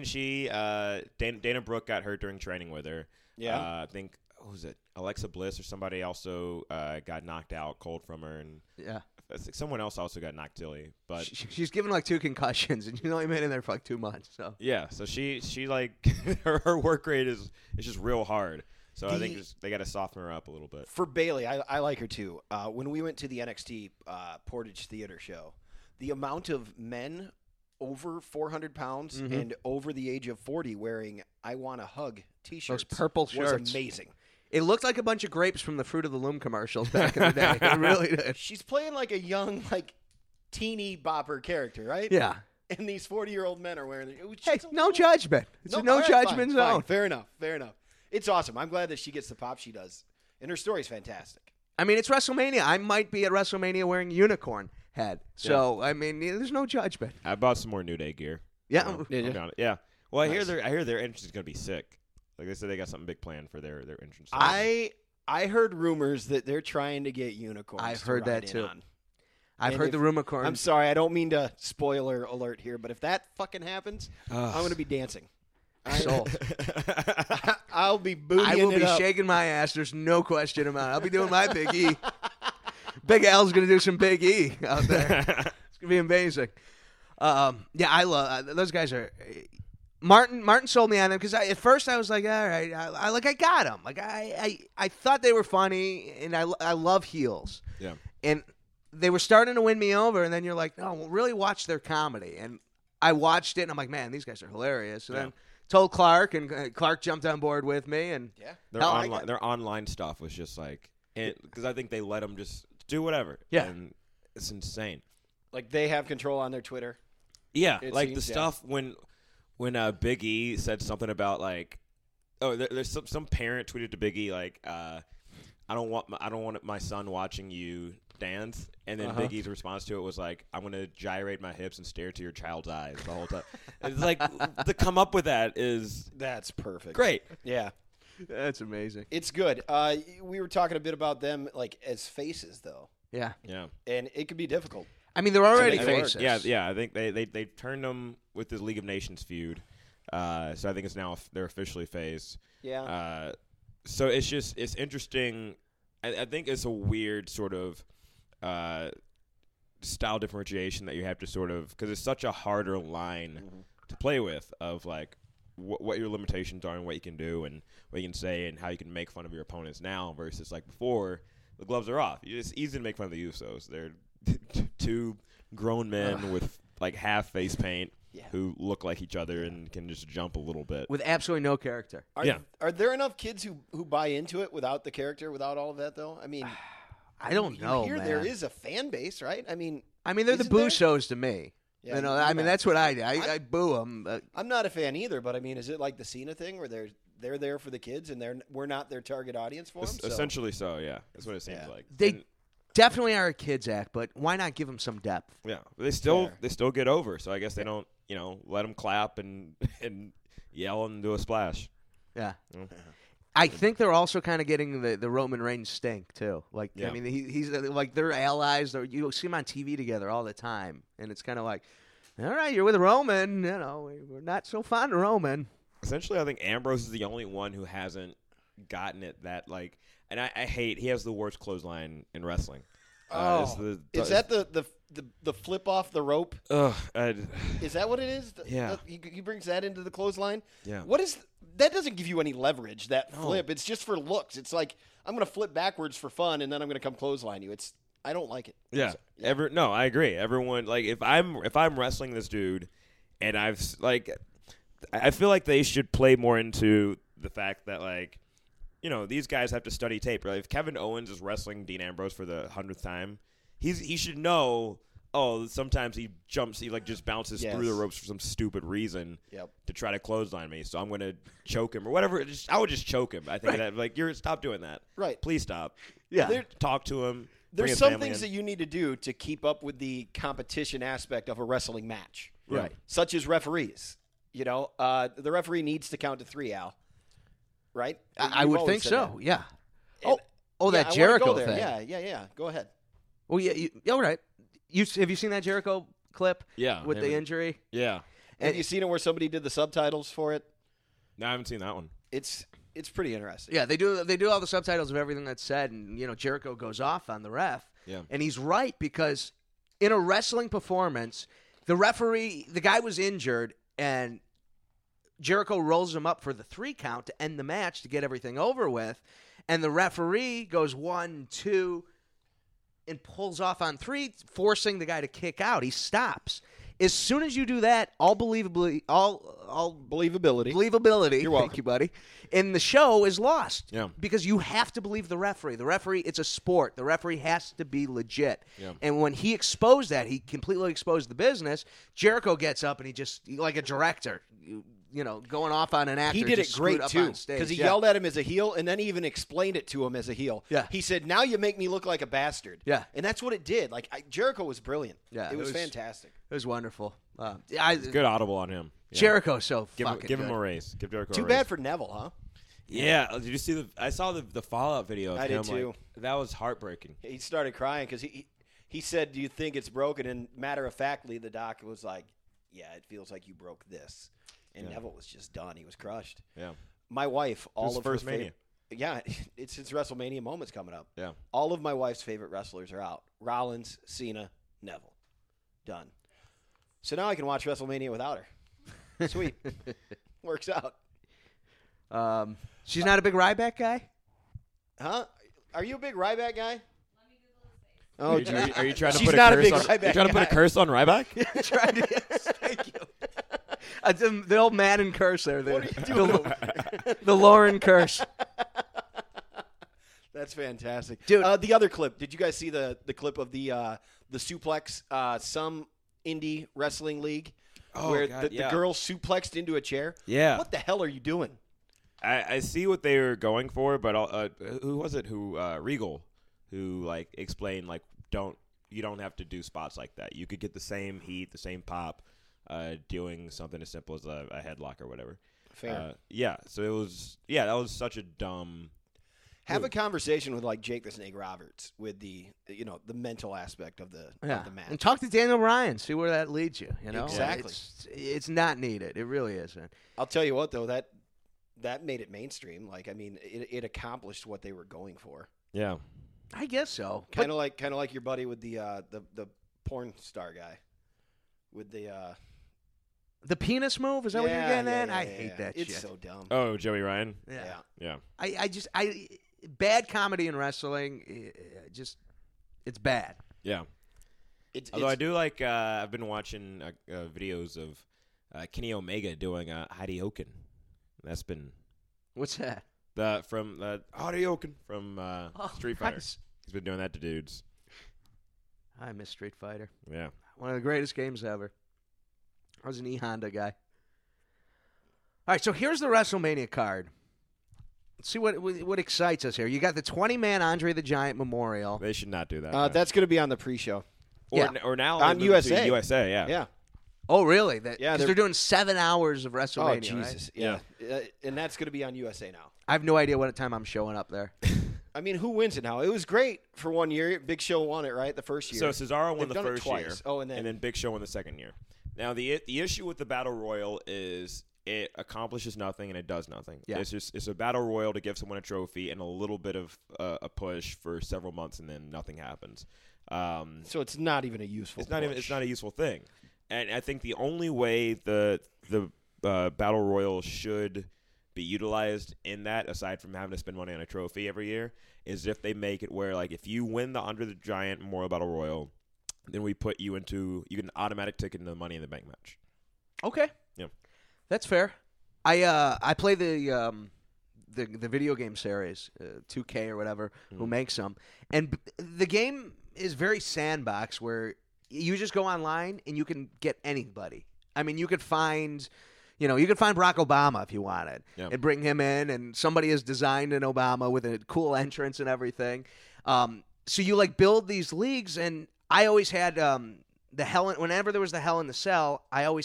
Dana Brooke got hurt during training with her. Yeah. I think who was it? Alexa Bliss or somebody also got knocked out cold from her, and yeah, I think someone else also got knocked silly. But she's given like 2 concussions, and only been in there for like 2 months. So yeah, so she like her work rate is just real hard. So I think they got to soften her up a little bit. For Bailey, I like her too. When we went to the NXT Portage Theater show, the amount of men over 400 pounds and over the age of 40 wearing "I Want a Hug" T-shirts, Those purple was shirts. amazing. it looked like a bunch of grapes from the Fruit of the Loom commercials back in the day. It really did. She's playing like a young, teeny bopper character, right? Yeah. And these 40-year-old men are wearing. Hey, no judgment. It's a no all right, judgment fine, fine. zone. Fair enough. Fair enough. It's awesome. I'm glad that she gets the pop she does, and her story's fantastic. I mean, it's WrestleMania. I might be at WrestleMania wearing unicorn head. So, I mean, there's no judgment. I bought some more New Day gear. Yeah. I'll Did you? be honest. Yeah. Well, I Nice. hear their entrance is gonna be sick. Like they said, they got something big planned for their entrance. I heard rumors that they're trying to get unicorns. I've to heard ride that in too. on. I've And heard if- the unicorn. I'm sorry, I don't mean to spoiler alert here, but if that fucking happens, I'm going to be dancing. Sold. I'll be boogieing I will it be up. shaking my ass. There's no question about it. I'll be doing my Big E. Big L's going to do some Big E out there. It's going to be amazing. Yeah, I love those guys. Are Martin sold me on them because at first I was like, all right, I got them. Like I thought they were funny, and I love heels. Yeah. And they were starting to win me over, and then you're like, no, well, really watch their comedy. And I watched it, and I'm like, man, these guys are hilarious. And then told Clark, and Clark jumped on board with me. And Yeah. Their online stuff was just like, because I think they let them just do whatever. Yeah. And it's insane. Like they have control on their Twitter. Yeah, It like seems, the yeah. stuff when when Big E said something about like, there's some parent tweeted to Big E like, I don't want my son watching you dance, and then Big E's response to it was like, I'm gonna gyrate my hips and stare to your child's eyes the whole time. It's like to come up with That's perfect. great. Yeah. That's amazing. It's good. We were talking a bit about them like as faces though. Yeah. Yeah. And it could be difficult. I mean, they're already make it work. faces. Yeah. I think they turned them with the League of Nations feud, so I think it's now they're officially face. Yeah. So it's interesting. I think it's a weird sort of style differentiation that you have to sort of, because it's such a harder line to play with of like what your limitations are and what you can do and what you can say and how you can make fun of your opponents now versus like before the gloves are off. It's easy to make fun of the Usos. They're two grown men with like half face paint who look like each other and can just jump a little bit. With absolutely no character. Are there enough kids who buy into it without the character, without all of that though? I mean, I don't know, here man. there is a fan base, right? I mean, they're the isn't boo there? shows to me. Yeah, you know, you're I mean, not. that's what I do. I boo them. I'm not a fan either, but I mean, is it like the Cena thing where they're there for the kids and we're not their target audience for them? Essentially so, yeah. That's what it seems like. They definitely are a kids act, but why not give them some depth? Yeah, they still get over. So I guess they don't, let them clap and yell and do a splash. Yeah. Mm. I think they're also kind of getting the Roman Reigns stink too. Like, Yeah. I mean, he's like they're allies. You see them on TV together all the time, and it's kind of like, all right, you're with Roman. You know, we're not so fond of Roman. Essentially, I think Ambrose is the only one who hasn't gotten it that like, and I hate he has the worst clothesline in wrestling. Is that the flip off the rope? Ugh, Is that what it is? Yeah. He brings that into the clothesline? Yeah. What is that? Doesn't give you any leverage, that flip. It's just for looks. It's like, I'm going to flip backwards for fun, and then I'm going to come clothesline you. I don't like it. Yeah. No, I agree. Everyone, like, if I'm wrestling this dude, and I feel like they should play more into the fact that, like, these guys have to study tape. Right? If Kevin Owens is wrestling Dean Ambrose for the 100th time, he should know. Oh, sometimes he just bounces through the ropes for some stupid reason to try to clothesline me. So I'm going to choke him or whatever. I would just choke him. I think that, like, stop doing that. Right. Please stop. Yeah. Talk to him. There's some things that you need to do to keep up with the competition aspect of a wrestling match. Right. Such as referees. The referee needs to count to 3, Al. Right? I You've would always think said so. that. Yeah. And- Oh, Yeah, that I wanna Jericho go there. thing. Yeah. Go ahead. Well, yeah. All right. Have you seen that Jericho clip? Yeah, With the injury. Yeah. Have you seen it where somebody did the subtitles for it? No, I haven't seen that one. It's pretty interesting. Yeah, they do all the subtitles of everything that's said, and Jericho goes off on the ref. Yeah. And he's right, because in a wrestling performance, the guy was injured, and Jericho rolls him up for the 3 count to end the match to get everything over with, and the referee goes 1, 2, and pulls off on 3, forcing the guy to kick out. He stops. As soon as you do that, all believability. You're welcome. Thank you, buddy. And the show is lost. Yeah. Because you have to believe the referee. The referee, it's a sport. The referee has to be legit. Yeah. And when he exposed that, he completely exposed the business. Jericho gets up and he just, like a director, going off on an actor. He did it just great, screwed up too, on stage. because he Yeah. yelled at him as a heel, and then he even explained it to him as a heel. Yeah. He said, now you make me look like a bastard. Yeah. And that's what it did. Like, Jericho was brilliant. Yeah, It was fantastic. It was wonderful. Good audible on him. Yeah. Jericho's so Give fucking him good. a raise. Give Jericho Too a bad raise. for Neville, huh? Yeah. Did you see I saw the Fallout video of I him. did, too. Like, that was heartbreaking. He started crying because he said, do you think it's broken? And matter-of-factly, the doc was like, yeah, it feels like you broke this. And Neville was just done. He was crushed. Yeah. My wife, all Who's of first her Mania? Yeah, it's WrestleMania moments coming up. Yeah. All of my wife's favorite wrestlers are out. Rollins, Cena, Neville. Done. So now I can watch WrestleMania without her. Sweet. Works out. She's not a big Ryback guy? Huh? Are you a big Ryback guy? Oh, Are you trying to She's put a not a curse big on? Ryback You're trying to put a guy. curse on Ryback? Thank you. The old Madden curse there. What are you doing? The Lauren curse. That's fantastic, Dude. The other clip. Did you guys see the clip of the suplex? Some indie wrestling league. Oh, where God, the girl suplexed into a chair. Yeah. What the hell are you doing? I see what they were going for, but who was it? Regal, who like explained like you don't have to do spots like that. You could get the same heat, the same pop, doing something as simple as a headlock or whatever. Fair. Yeah. So it was that was such a dumb. Have a conversation with like Jake the Snake Roberts with the mental aspect of the match. And talk to Daniel Bryan, see where that leads you. You know, Exactly. It's not needed. It really isn't. I'll tell you what though, that made it mainstream. Like, I mean, it accomplished what they were going for. Yeah. I guess so. Kind of like your buddy with the porn star guy with The penis move, is that what you're getting at? I hate yeah. that It's shit. so dumb. Oh, Joey Ryan. Yeah. Yeah. I bad comedy in wrestling, it's bad. Yeah. Although I do like, I've been watching videos of Kenny Omega doing Hadouken. That's been What's that? from Hadouken from Street Fighter. Nice. He's been doing that to dudes. I miss Street Fighter. Yeah. One of the greatest games ever. I was an E-Honda guy. All right, so here's the WrestleMania card. Let's see what excites us here. You got the 20-man Andre the Giant Memorial. They should not do that. That's going to be on the pre-show. Or now On they moved to USA. USA, yeah. Yeah. Oh, really? Yeah, 'cause they're doing 7 hours of WrestleMania, Oh, Jesus. right? Yeah. And that's going to be on USA now. I have no idea what time I'm showing up there. I mean, who wins it now? It was great for 1 year. Big Show won it, right? The first year. So Cesaro won They've the done it first twice. year. Oh, and then Big Show won the second year. Now, the issue with the Battle Royal is it accomplishes nothing and it does nothing. Yeah. It's a Battle Royal to give someone a trophy and a little bit of a push for several months, and then nothing happens. so it's not even a useful. It's not a useful thing. And I think the only way the Battle Royal should be utilized in that, aside from having to spend money on a trophy every year, is if they make it where, like, if you win the Andre the Giant Memorial Battle Royal, then we put you you get an automatic ticket into the Money in the Bank match. Okay. Yeah. That's fair. I play the video game series, 2K or whatever, who makes them. And the game is very sandbox where you just go online and you can get anybody. I mean, you could find Barack Obama if you wanted and bring him in, and somebody has designed an Obama with a cool entrance and everything. So you like build these leagues, and I always had whenever there was the Hell in the Cell,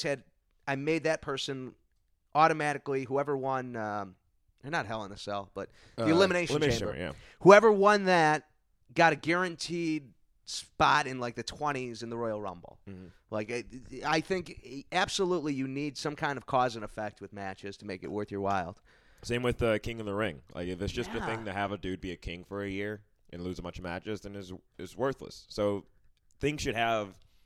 I made that person automatically whoever won. Not Hell in the Cell, but the Elimination Chamber. Yeah. Whoever won that got a guaranteed spot in like the 20s in the Royal Rumble. Mm-hmm. Like I think absolutely you need some kind of cause and effect with matches to make it worth your while. Same with King of the Ring. Like, if it's just a thing to have a dude be a king for a year and lose a bunch of matches, then is worthless. So things should have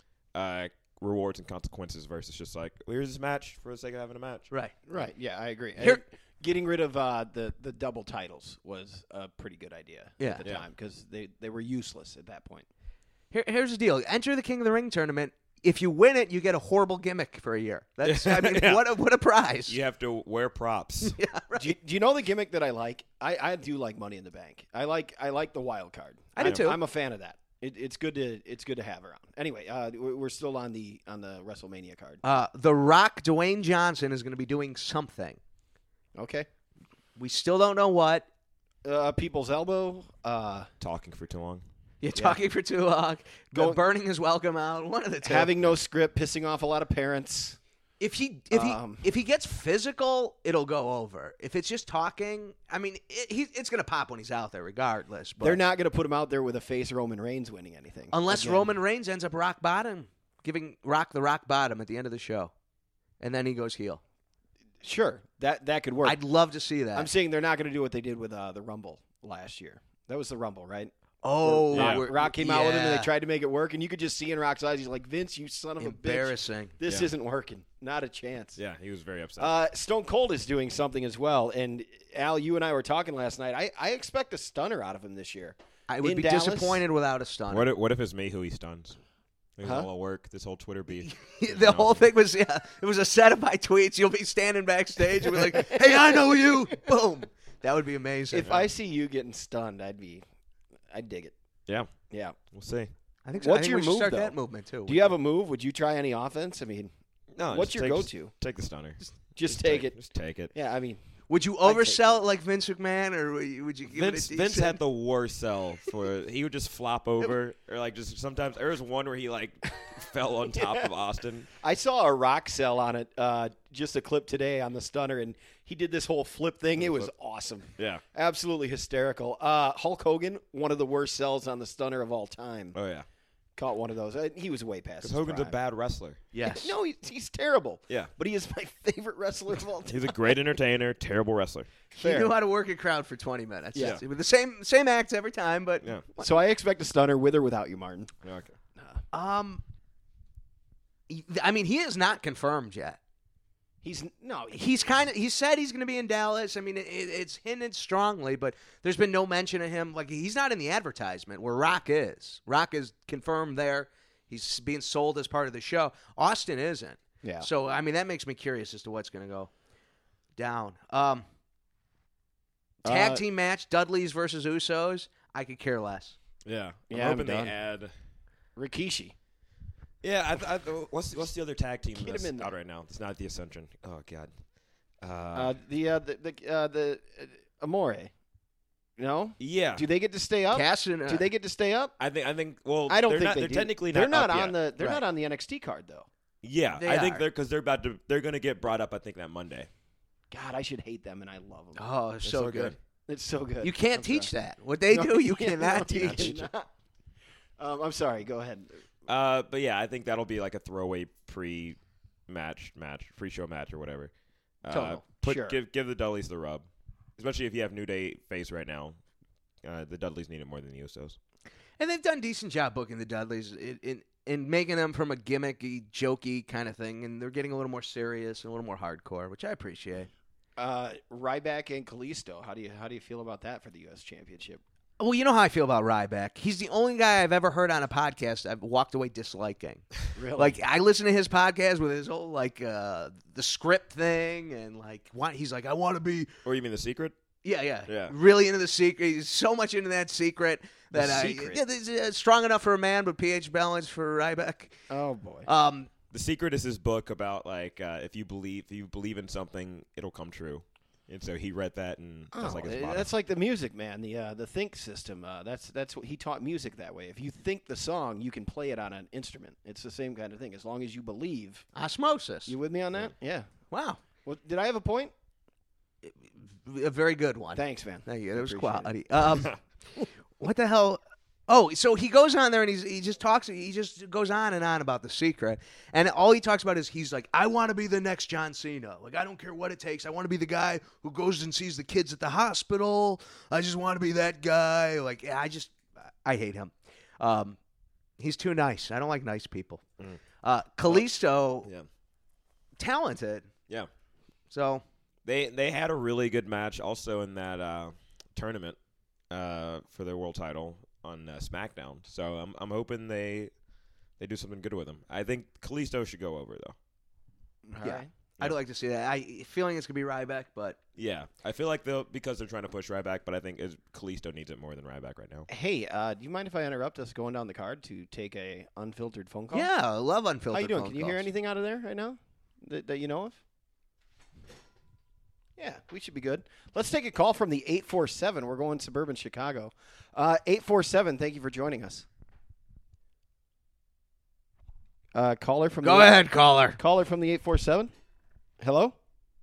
rewards and consequences versus just like, here's this match for the sake of having a match. Right. Yeah, I agree. Getting rid of the double titles was a pretty good idea at the time because they were useless at that point. Here's the deal. Enter the King of the Ring tournament. If you win it, you get a horrible gimmick for a year. That's what a prize. You have to wear props. Yeah, right. Do you know the gimmick that I like? I do like Money in the Bank. I like the wild card. I do too. I'm a fan of that. It's good to have around. Anyway, we're still on the WrestleMania card. The Rock, Dwayne Johnson, is going to be doing something. Okay. We still don't know what. People's Elbow. Talking for too long. You're talking for too long. Burning his welcome out. One of the two. Having no script, pissing off a lot of parents. If he gets physical, it'll go over. If it's just talking, I mean, it's going to pop when he's out there, regardless. But they're not going to put him out there with a face Roman Reigns winning anything, unless Roman Reigns ends up rock bottom, giving Rock the rock bottom at the end of the show, and then he goes heel. Sure, that could work. I'd love to see that. I'm saying they're not going to do what they did with the Rumble last year. That was the Rumble, right? Oh, Rock came out with him, and they tried to make it work, and you could just see in Rock's eyes, he's like, Vince, you son of a bitch. Embarrassing. This isn't working. Not a chance. Yeah, he was very upset. Stone Cold is doing something as well, and Al, you and I were talking last night. I expect a stunner out of him this year. I would be Dallas. disappointed without a stunner. What if it's me who he stuns? It was all work. This whole Twitter beef. The whole thing was, it was a setup by tweets. You'll be standing backstage and be like, hey, I know you. Boom. That would be amazing. If I see you getting stunned, I'd dig it. Yeah. Yeah. We'll see. I think so. What's I think your we should move, start though? that movement, too. Do you have a move? Would you try any offense? I mean, No, What's just your go-to? Take the stunner. Just take it. Just take it. Yeah, I mean, Would you I'd take oversell it like Vince McMahon, or would you give Vince, it a Vince decent? had the worst sell for he would just flop over or like just sometimes there was one where he like fell on top of Austin. I saw a rock sell on it, just a clip today on the stunner, and he did this whole flip thing. It was awesome. Yeah. Absolutely hysterical. Hulk Hogan, one of the worst sells on the stunner of all time. Oh yeah. Caught one of those. He was way past his Because Hogan's a prime. bad wrestler. Yes. No, he's terrible. Yeah. But he is my favorite wrestler of all time. He's a great entertainer, terrible wrestler. He Fair. knew how to work a crowd for 20 minutes. Yeah. With the same acts every time, but Yeah. So I expect a stunner with or without you, Martin. Okay. I mean, he is not confirmed yet. He said he's going to be in Dallas. I mean, it's hinted strongly, but there's been no mention of him. Like, he's not in the advertisement where Rock is. Rock is confirmed there. He's being sold as part of the show. Austin isn't. Yeah. So, I mean, that makes me curious as to what's going to go down. Tag team match, Dudleys versus Usos. I could care less. Yeah. Yeah, I'm hoping I'm they done. add. Rikishi. Yeah. what's the other tag team Get that's him in out there. right now? It's not the Ascension. Oh God. The Amore. No? Yeah. Do they get to stay up? Cass and, Do they get to stay up? I think. Well, I don't they're think not, they they're do. technically they're not not up on yet. the Right. not on the NXT card though. Yeah, They I think are. they're because they're going to get brought up. I think that Monday. God, I should hate them, and I love them. Oh, it's so good. It's so good. You can't I'm teach sorry. that. What they No, do, you can't. cannot No, you teach. cannot. I'm sorry. Go ahead. But yeah, I think that'll be like a throwaway pre-show match or whatever. Total. Sure. Give the Dudleys the rub, especially if you have New Day face right now. The Dudleys need it more than the Usos. And they've done a decent job booking the Dudleys in making them from a gimmicky, jokey kind of thing, and they're getting a little more serious and a little more hardcore, which I appreciate. Ryback and Kalisto. How do you feel about that for the U.S. Championship? Well, you know how I feel about Ryback. He's the only guy I've ever heard on a podcast I've walked away disliking. Really? Like, I listen to his podcast with his whole, like, the script thing, and, like, he's like, I want to be... Or you mean The Secret? Yeah. Really into the secret. He's so much into that secret that Secret? it's strong enough for a man, but pH balance for Ryback. Oh boy. The Secret is his book about like if you believe in something, it'll come true. And so he read that and that's like his motto. That's like the music, man. The think system. That's what he taught music that way. If you think the song, you can play it on an instrument. It's the same kind of thing. As long as you believe. Osmosis. You with me on that? Yeah. Wow. Well, did I have a point? A very good one. Thanks, man. Thank you. That was Appreciate quality. What the hell? Oh, so he goes on there and he just goes on and on about The Secret, and all he talks about is he's like, I want to be the next John Cena. Like, I don't care what it takes. I want to be the guy who goes and sees the kids at the hospital. I just want to be that guy. Like, I hate him. He's too nice. I don't like nice people. Kalisto, Yeah. talented. Yeah. So They had a really good match also in that tournament for their world title on SmackDown. So I'm hoping they do something good with him. I think Kalisto should go over though. All yeah. right. I'd like to see that. I feeling it's gonna be Ryback, but Yeah, I feel like because they're trying to push Ryback, but I think Kalisto needs it more than Ryback right now. Hey, do you mind if I interrupt us going down the card to take a unfiltered phone call? yeah, I love unfiltered. How you doing? phone Can you hear calls. anything out of there right now that you know of? Yeah, we should be good. Let's take a call from the 847. We're going suburban Chicago. 847, thank you for joining us. Caller from Go ahead, caller. Caller from the 847. Hello?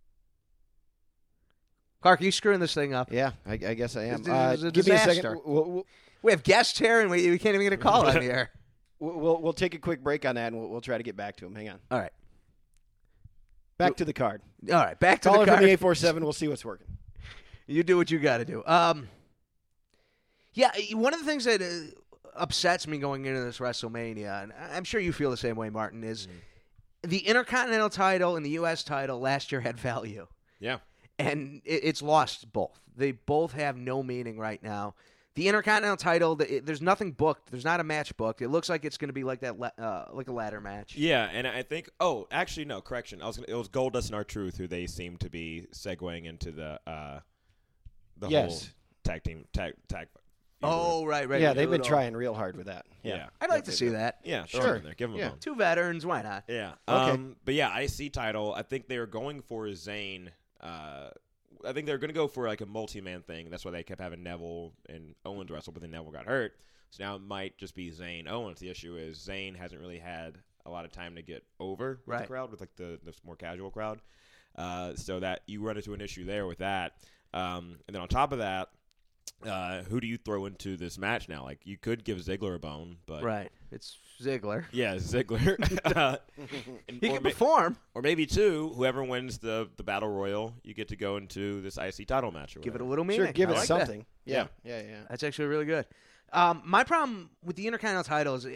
Clark, you screwing this thing up? Yeah, I guess I am. This is a give me a disaster. second. We'll We have guests here, and we can't even get a call on the air. we'll take a quick break on that, and we'll try to get back to him. Hang on. All right, Back to the card. all right. Back to Caller the from card. the 847. We'll see what's working. You do what you got to do. Yeah, one of the things that upsets me going into this WrestleMania, and I'm sure you feel the same way, Martin, is the Intercontinental title and the U.S. title last year had value. Yeah. And it's lost both. They both have no meaning right now. The Intercontinental title, there's nothing booked. There's not a match booked. It looks like it's going to be like that, like a ladder match. Yeah, and I think. Oh, actually, no. Correction. It was Goldust and R-Truth who they seem to be segueing into the whole Yes. tag team tag Oh, right. Yeah, they've been Udo. trying real hard with that. Yeah. I'd like to see that. Yeah, throw Sure. him in there. Give him Yeah. a bone. 2 veterans, why not? Yeah. Okay. But yeah, IC title. I think they were going for Zayn. I think they're going to go for like a multi-man thing. That's why they kept having Neville and Owens wrestle, but then Neville got hurt. So now it might just be Zayn Owens. The issue is Zayn hasn't really had a lot of time to get over with the crowd, with like the more casual crowd. So that you run into an issue there with that. And then on top of that, who do you throw into this match now? Like, you could give Ziggler a bone, but Right. It's Ziggler. yeah, Ziggler. He can perform. Or maybe two, whoever wins the battle royal, you get to go into this IC title match. Or Give it a whatever. little meaning. Sure, give I it like that. something. Yeah. That's actually really good. My problem with the Intercontinental title is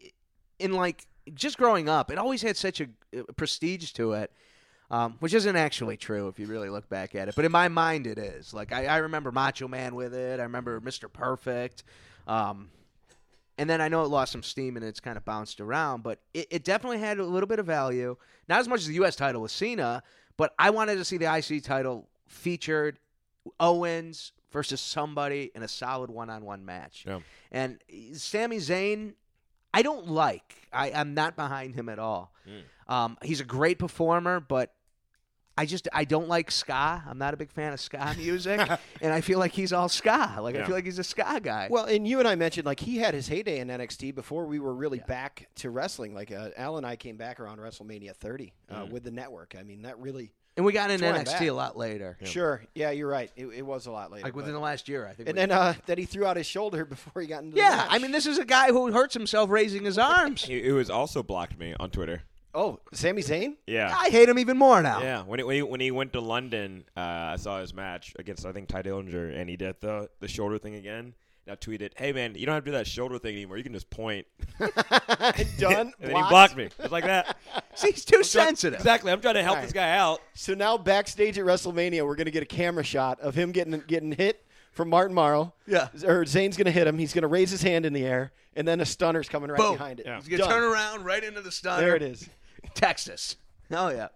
just growing up, it always had such a prestige to it, which isn't actually true if you really look back at it. But in my mind, it is. Like, I remember Macho Man with it. I remember Mr. Perfect. And then I know it lost some steam and it's kind of bounced around, but it definitely had a little bit of value. Not as much as the U.S. title with Cena, but I wanted to see the IC title featured Owens versus somebody in a solid one-on-one match. Yeah. And Sami Zayn, I don't like. I'm not behind him at all. He's a great performer, but I don't like ska. I'm not a big fan of ska music, and I feel like he's all ska. Like, I feel like he's a ska guy. Well, and you and I mentioned, like, he had his heyday in NXT before we were really back to wrestling. Like, Al and I came back around WrestleMania 30 with the network. I mean, that really... And we got in That's why I'm NXT back. a lot later. Sure. Yeah, you're right. It was a lot later. Like within but- the last year, I think. And then he threw out his shoulder before he got into the yeah, match. I mean, this is a guy who hurts himself raising his arms. It was also blocked me on Twitter. Oh, Sami Zayn? Yeah. I hate him even more now. Yeah, when he went to London, I saw his match against, I think, Ty Dillinger, and he did the shoulder thing again. And I tweeted, "Hey man, you don't have to do that shoulder thing anymore. You can just point." Done. And then he blocked me, just like that. See, he's too sensitive. Exactly. I'm trying to help All right. this guy out. So now backstage at WrestleMania, we're going to get a camera shot of him getting hit from Martin Morrow. Yeah. Or Zayn's going to hit him. He's going to raise his hand in the air, and then a stunner's coming right Boom. behind it. Yeah. He's going to Done. turn around right into the stunner. There it is. Texas. Oh, yeah.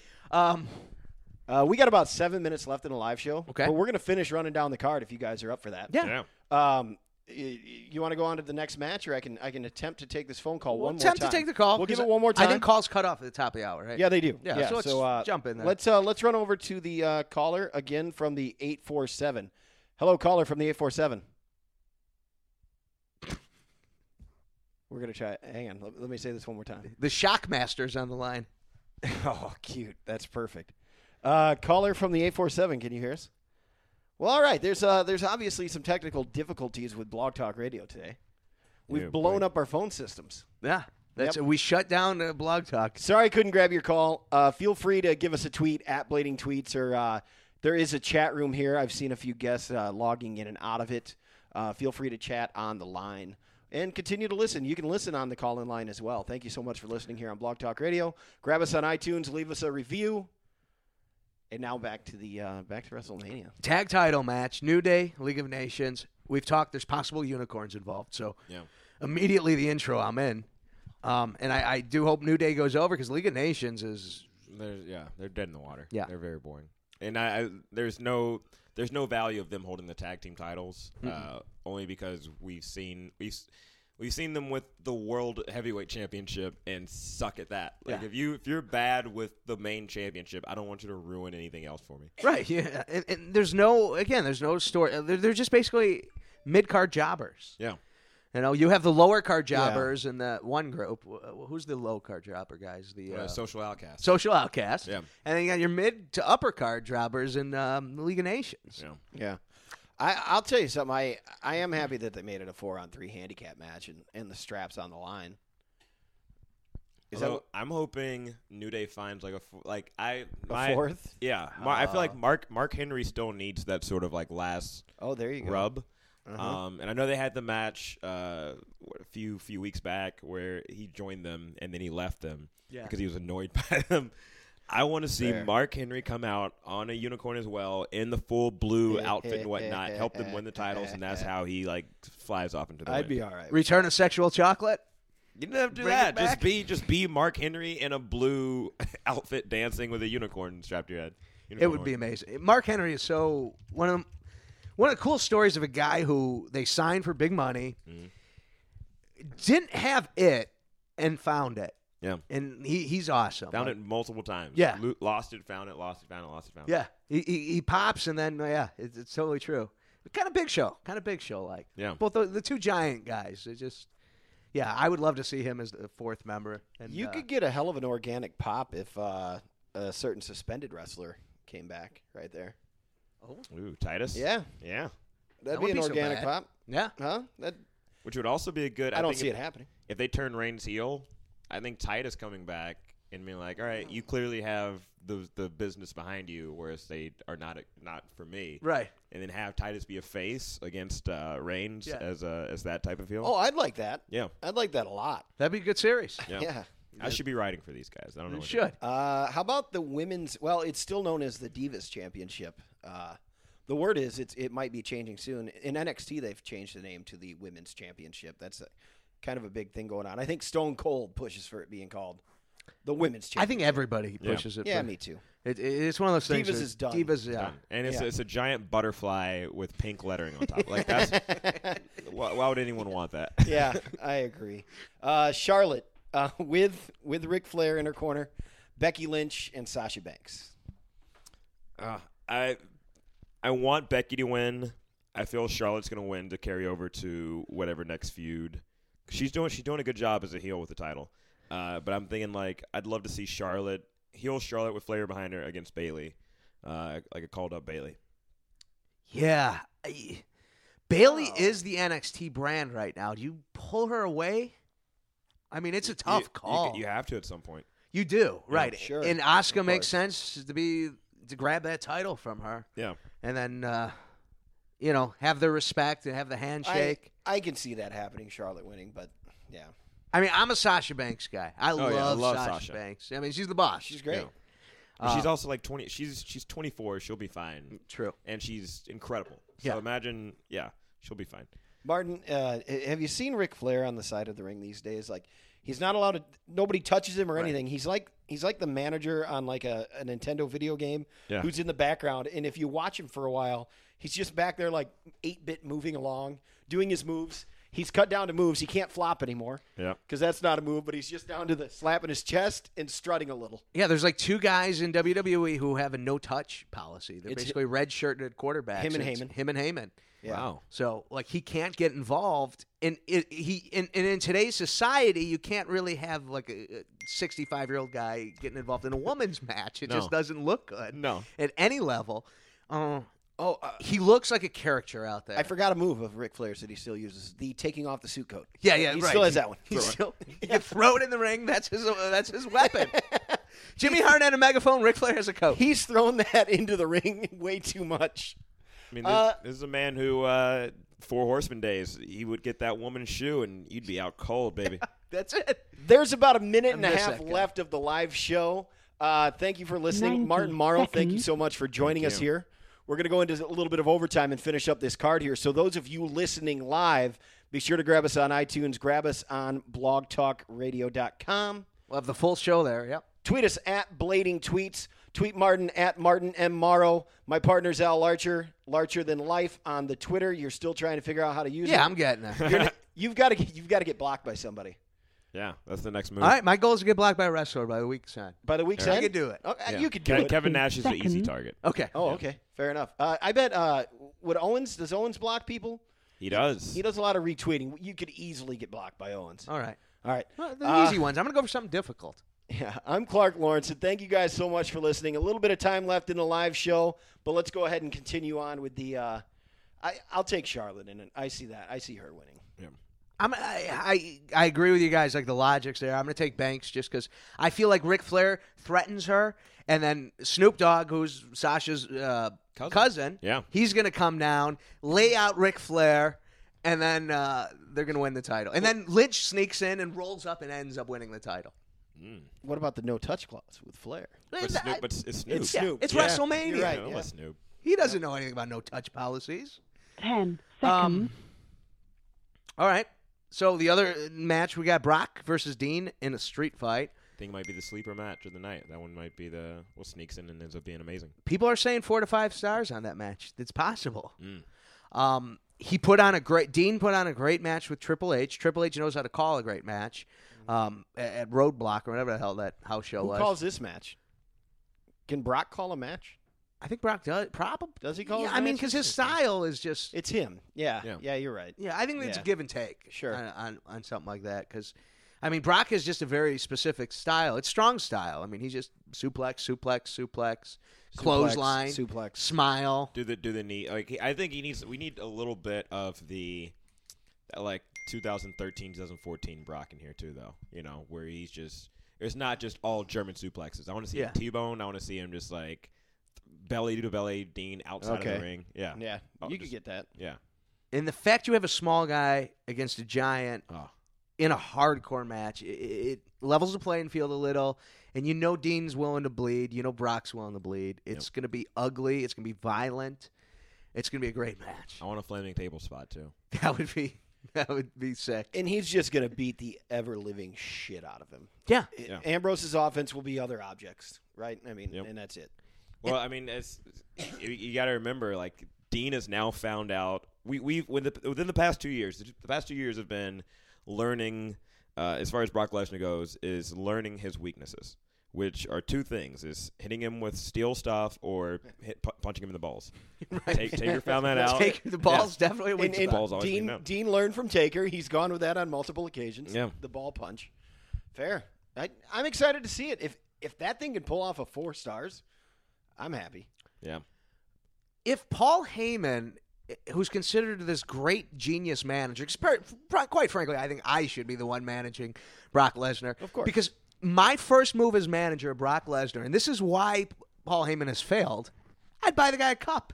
We got about 7 minutes left in the live show. Okay. But we're going to finish running down the card if you guys are up for that. Yeah. You want to go on to the next match, or I can attempt to take this phone call We'll one more attempt time. to take the call. We'll give because it one more time. I think calls cut off at the top of the hour, right? Yeah, they do. Yeah, so let's jump in there. Let's run over to the caller again from the 847. Hello, caller from the 847. We're gonna try. Hang on. Let me say this one more time. The Shockmaster's on the line. Oh, cute. That's perfect. Caller from the 847. Can you hear us? Well, all right. There's obviously some technical difficulties with Blog Talk Radio today. We've Yeah, blown boy. up our phone systems. Yeah. That's Yep. We shut down Blog Talk. Sorry I couldn't grab your call. Feel free to give us a tweet at Blading Tweets, or there is a chat room here. I've seen a few guests logging in and out of it. Feel free to chat on the line and continue to listen. You can listen on the call-in line as well. Thank you so much for listening here on Blog Talk Radio. Grab us on iTunes, leave us a review. And now back to WrestleMania. Tag title match, New Day, League of Nations. We've talked, there's possible unicorns involved. So Yeah. immediately the intro, I'm in. And I do hope New Day goes over because League of Nations is They're dead in the water. Yeah. They're very boring. And there's no value of them holding the tag team titles, only because we've seen them with the World Heavyweight Championship and suck at that. Like, Yeah. if you're bad with the main championship, I don't want you to ruin anything else for me. right. Yeah, and there's no story. They're just basically mid card jobbers. Yeah. You know, you have the lower card jobbers in that one group. Who's the low card jobber guys? The Social outcast. social outcasts. Yeah. And then you got your mid to upper card jobbers in the League of Nations. Yeah. Yeah. I'll tell you something. I am happy that they made it a 4-on-3 handicap match and the straps on the line. I'm hoping New Day finds like a fourth? Yeah, I feel like Mark Henry still needs that sort of like last Oh, there you go. rub. Uh-huh. And I know they had the match a few weeks back where he joined them and then he left them because he was annoyed by them. I want to see Fair. Mark Henry come out on a unicorn as well in the full blue outfit and whatnot, help them win the titles, and that's how he like flies off into the I'd wind. be all right. Return of Sexual Chocolate. You didn't have to do Bring that. it back. Just be Mark Henry in a blue outfit dancing with a unicorn strapped to your head. It would be amazing. Mark Henry is so one One of the cool stories of a guy who they signed for big money, didn't have it, and found it. Yeah. And he's awesome. Found it multiple times. Yeah. Lost it, found it, lost it, found it, lost it, found it. Yeah. He pops, and then, it's totally true. Kind of big show. Like. Yeah. Both the two giant guys. It just, I would love to see him as the fourth member. And, You could get a hell of an organic pop if a certain suspended wrestler came back right there. Ooh, Titus? Yeah. Yeah. That'd would be an be so organic bad. pop. Yeah. Huh? That Which would also be a good. I don't think see if- it happening. If they turn Reigns heel, I think Titus coming back and being like, all right, you clearly have the business behind you, whereas they are not for me. Right. And then have Titus be a face against Reigns as that type of heel. Oh, I'd like that. Yeah. I'd like that a lot. That'd be a good series. Yeah. Yeah. I should be writing for these guys. I don't know. You what should. How about the women's? Well, it's still known as the Divas Championship. The word is it might be changing soon. In NXT, they've changed the name to the Women's Championship. That's kind of a big thing going on. I think Stone Cold pushes for it being called the Women's Championship. I think everybody pushes it. Yeah, for, me too. It's one of those things. Divas that- is done. Divas, yeah. Done. And it's Yeah. it's a giant butterfly with pink lettering on top. Like that's why would anyone want that? Yeah, I agree. Charlotte with Ric Flair in her corner, Becky Lynch and Sasha Banks. I want Becky to win. I feel Charlotte's going to win to carry over to whatever next feud. She's doing a good job as a heel with the title. But I'm thinking like I'd love to see Charlotte with Flair behind her against Bayley, like a called up Bayley. Yeah. Bayley is the NXT brand right now. Do you pull her away? I mean, it's a tough call. You have to at some point. You do, right? sure. And Asuka Of makes course. sense to grab that title from her, Yeah. and then have the respect and have the handshake. I can see that happening, Charlotte winning, but yeah. I mean, I'm a Sasha Banks guy. I love Sasha Sasha. Banks. I mean, she's the boss. She's great. Yeah. But she's also like 20. She's 24. She'll be fine. True. And she's incredible. So Yeah. imagine, she'll be fine. Martin, have you seen Ric Flair on the side of the ring these days? Like, he's not allowed to. Nobody touches him or anything. He's like the manager on like a Nintendo video game who's in the background. And if you watch him for a while, he's just back there like 8-bit moving along, doing his moves. He's cut down to moves. He can't flop anymore. Yeah. Because that's not a move. But he's just down to the slapping his chest and strutting a little. Yeah, there's like two guys in WWE who have a no-touch policy. They're It's basically red-shirted quarterbacks. Him and It's Heyman. Him and Heyman. Yeah. Wow. So, like, he can't get involved. And in today's society, you can't really have, like, a 65-year-old guy getting involved in a woman's match. It just doesn't look good. No. At any level. He looks like a character out there. I forgot a move of Ric Flair's that he still uses: the taking off the suit coat. Yeah, He right. still has that one. He can throw it in the ring. That's his weapon. Jimmy Hart had a megaphone. Ric Flair has a coat. He's thrown that into the ring way too much. I mean, this is a man who, 4 Horsemen days, he would get that woman's shoe and you'd be out cold, baby. That's it. There's about a minute and a miss half that guy. left of the live show. Thank you for listening. 90 Martin Morrow, thank you seconds. so much for joining us here. We're going to go into a little bit of overtime and finish up this card here. So those of you listening live, be sure to grab us on iTunes, grab us on blogtalkradio.com. We'll have the full show there. Yep. Tweet us at Blading Tweets. Tweet Martin at Martin M. Morrow. My partner's Al Larcher, Larcher Than Life on the Twitter. You're still trying to figure out how to use it. Yeah, I'm getting there. You've got to get blocked by somebody. Yeah, that's the next move. All right, my goal is to get blocked by a wrestler by the week's end. By the week's I end? can do it. Okay, Yeah. you could do it. Kevin Nash is the easy Seconds. target. Okay. Oh, okay. Fair enough. I bet, does Owens block people? He does. He does a lot of retweeting. You could easily get blocked by Owens. All right. All right. Well, the easy ones. I'm going to go for something difficult. Yeah, I'm Clark Lawrence, and thank you guys so much for listening. A little bit of time left in the live show, but let's go ahead and continue on with the I'll take Charlotte in it. I see that. I see her winning. Yeah. I agree with you guys. Like the logic's there. I'm going to take Banks just because I feel like Ric Flair threatens her, and then Snoop Dogg, who's Sasha's cousin, Yeah. he's going to come down, lay out Ric Flair, and then they're going to win the title. And then Lynch sneaks in and rolls up and ends up winning the title. What about the no-touch clause with Flair? But Snoop, it's Snoop. It's Yeah, Snoop. it's Yeah, WrestleMania. You're right. Yeah, Yeah. let Snoop. He doesn't know anything about no touch policies. 10 seconds. All right. So the other match, we got Brock versus Dean in a street fight. I think might be the sleeper match of the night. That one might be sneaks in and ends up being amazing. People are saying 4 to 5 stars on that match. It's possible. Dean put on a great match with Triple H. Triple H knows how to call a great match at Roadblock or whatever the hell that house show was. Who calls this match? Can Brock call a match? I think Brock does. Probably. Does he call Yeah, his I mean, matches? because his style is just. It's him. Yeah, you're right. Yeah, I think it's a Yeah. give and take. Sure. On something like that. Because, I mean, Brock is just a very specific style. It's strong style. I mean, he's just suplex, clothesline, suplex. smile. Do the knee? Like I think we need a little bit of the 2013, 2014 Brock in here too, though. You know, where he's just it's not just all German suplexes. I want to see him T-bone. I want to see him just like belly to belly Dean outside of the ring. Yeah, Yeah, Oh, you just- could get that. Yeah. And the fact you have a small guy against a giant in a hardcore match, it levels the playing field a little. And you know Dean's willing to bleed. You know Brock's willing to bleed. It's going to be ugly. It's going to be violent. It's going to be a great match. I want a flaming table spot too. That would be sick. And he's just going to beat the ever-living shit out of him. Yeah. Yeah. Ambrose's offense will be other objects, right? I mean, Yep. and that's it. Well, I mean, you got to remember, like Dean has now found out. Within the past 2 years, the past 2 years have been learning, as far as Brock Lesnar goes, is learning his weaknesses, which are two things: is hitting him with steel stuff or punching him in the balls. Right. Taker found that out. Take the ball's definitely a weak And spot. balls always lean out. Dean learned from Taker. He's gone with that on multiple occasions. Yeah. The ball punch. Fair. I'm excited to see it. If that thing can pull off a 4 stars, I'm happy. Yeah. If Paul Heyman, who's considered this great genius manager, 'cause quite frankly, I think I should be the one managing Brock Lesnar. Of course. Because my first move as manager of Brock Lesnar, and this is why Paul Heyman has failed, I'd buy the guy a cup.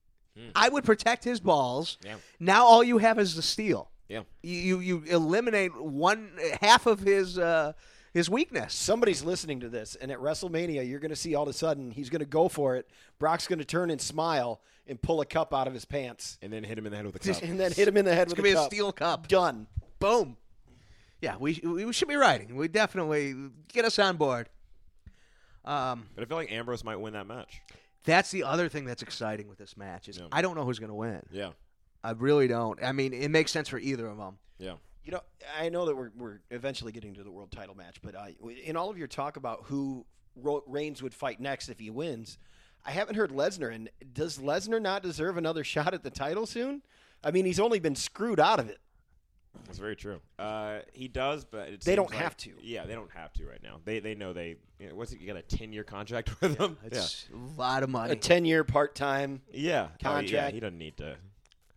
I would protect his balls. Yeah. Now all you have is the steel. Yeah. You eliminate half of his weakness. Somebody's listening to this, and at WrestleMania, you're going to see all of a sudden he's going to go for it. Brock's going to turn and smile and pull a cup out of his pants. And then hit him in the head with a cup. And then hit him in the head It's with going to a be a cup. steel cup. Done. Boom. Yeah, we should be writing. We definitely get us on board. But I feel like Ambrose might win that match. That's the other thing that's exciting with this match is Yeah. I don't know who's going to win. Yeah. I really don't. I mean, it makes sense for either of them. Yeah. You know, I know that we're eventually getting to the world title match, but in all of your talk about who Reigns would fight next if he wins, I haven't heard Lesnar. And does Lesnar not deserve another shot at the title soon? I mean, he's only been screwed out of it. That's very true. He does, but They don't seems like- have to. Yeah, they don't have to right now. They know what's it? You got a 10-year contract with them. It's a lot of A money. 10-year part-time Yeah. contract. Oh, yeah. He doesn't need to.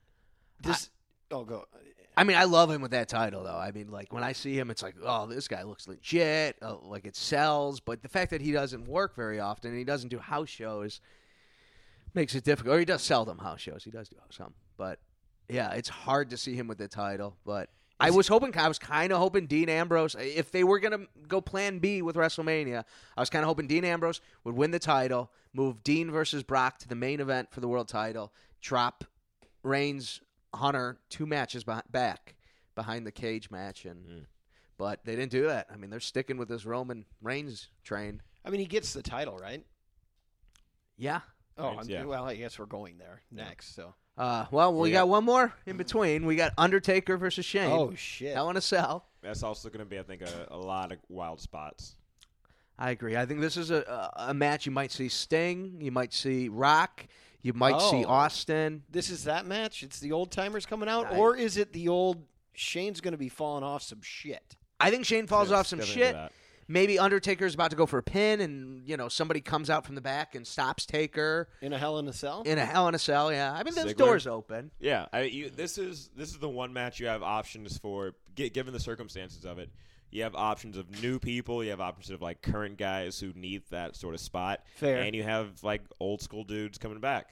Go. I mean, I love him with that title, though. I mean, like, when I see him, it's like, oh, this guy looks legit. Like, it sells. But the fact that he doesn't work very often and he doesn't do house shows makes it difficult. Or he does seldom house shows. He does do some. But, yeah, it's hard to see him with the title. But I was kind of hoping Dean Ambrose, if they were going to go plan B with WrestleMania, I was kind of hoping Dean Ambrose would win the title, move Dean versus Brock to the main event for the world title, drop Reigns, Hunter 2 matches back behind the cage match, but they didn't do that. I mean, they're sticking with this Roman Reigns train. I mean, he gets the title, right? Yeah. Oh, Reigns, yeah. Well, I guess we're going there next. So. Well, we got one more in between. We got Undertaker versus Shane. Oh shit! Hell in a Cell. That's also going to be, I think, a lot of wild spots. I agree. I think this is a match you might see Sting, you might see Rock, you might see Austin. This is that match. It's the old timers coming out, I- or is it the old Shane's going to be falling off some shit? I think Shane falls off some Definitely shit. that. Maybe Undertaker's about to go for a pin, and somebody comes out from the back and stops Taker In a Hell in a Cell? in a Hell in a Cell. Yeah, I mean, those Ziggler. doors open. Yeah, this is the one match you have options for, given the circumstances of it. You have options of new people. You have options of like current guys who need that sort of spot. Fair. And you have like old school dudes coming back.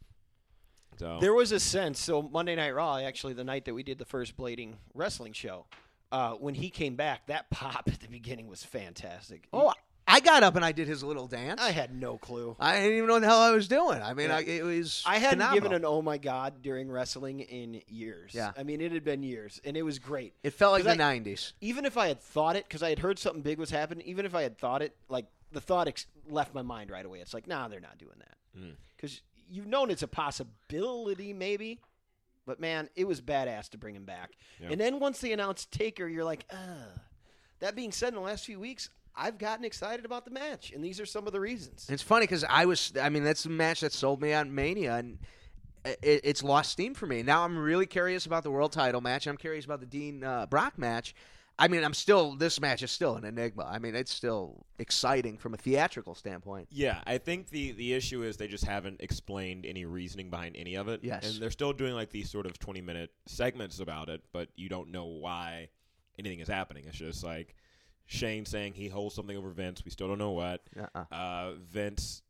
So There was a sense, so Monday Night Raw, actually the night that we did the first Blading wrestling show, when he came back, that pop at the beginning was fantastic. Oh, I got up and I did his little dance. I had no clue. I didn't even know what the hell I was doing. I mean, Yeah. it was I hadn't phenomenal. given an oh my god during wrestling in years. Yeah. I mean, it had been years, and it was great. It felt like 'Cause the 90s. Even if I had thought it, because I had heard something big was happening, even if I had thought it, like the thought left my mind right away. It's like, nah, they're not doing that. Because you've known it's a possibility, maybe. But, man, it was badass to bring him back. Yeah. And then once they announced Taker, you're like, That being said, in the last few weeks, I've gotten excited about the match, and these are some of the reasons. It's funny because that's the match that sold me on Mania, and it's lost steam for me. Now I'm really curious about the world title match. I'm curious about the Dean Brock match. This match is still an enigma. I mean, it's still exciting from a theatrical standpoint. Yeah, I think the issue is they just haven't explained any reasoning behind any of it. Yes. And they're still doing like these sort of 20-minute segments about it, but you don't know why anything is happening. It's just like Shane saying he holds something over Vince. We still don't know what. Vince,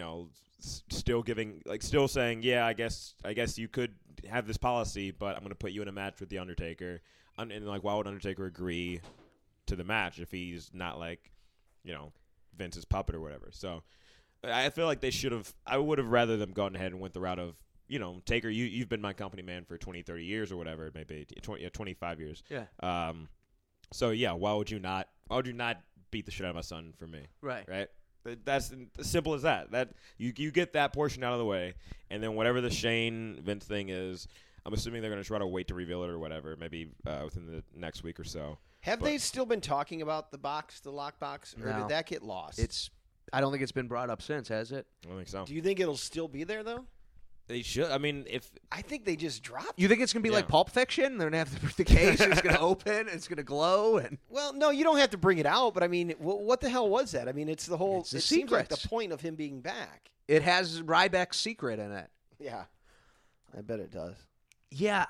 still saying, yeah, I guess you could have this policy, but I'm going to put you in a match with the Undertaker. And like, why would Undertaker agree to the match if he's not like, Vince's puppet or whatever? So I feel like I would have rather them gone ahead and went the route of, Taker, you've been my company man for 20, 30 years or whatever, maybe 25 years. Yeah. So yeah, why would you not beat the shit out of my son for me? Right. Right. That's as simple as that. That you get that portion out of the way, and then whatever the Shane Vince thing is, I'm assuming they're going to try to wait to reveal it or whatever, maybe within the next week or so. Have they still been talking about the lockbox, or No. did that get lost? I don't think it's been brought up since, has it? I don't think so. Do you think it'll still be there, though? They should. I mean, I think they just dropped it. You think it's going to be like Pulp Fiction? They're going to have the case, it's going to open, it's going to glow, and Well, no, you don't have to bring it out, but I mean, what the hell was that? I mean, it's the whole. It's the it seems like secrets. the point of him being back. it has Ryback's secret in it. Yeah, I bet it does. Yeah,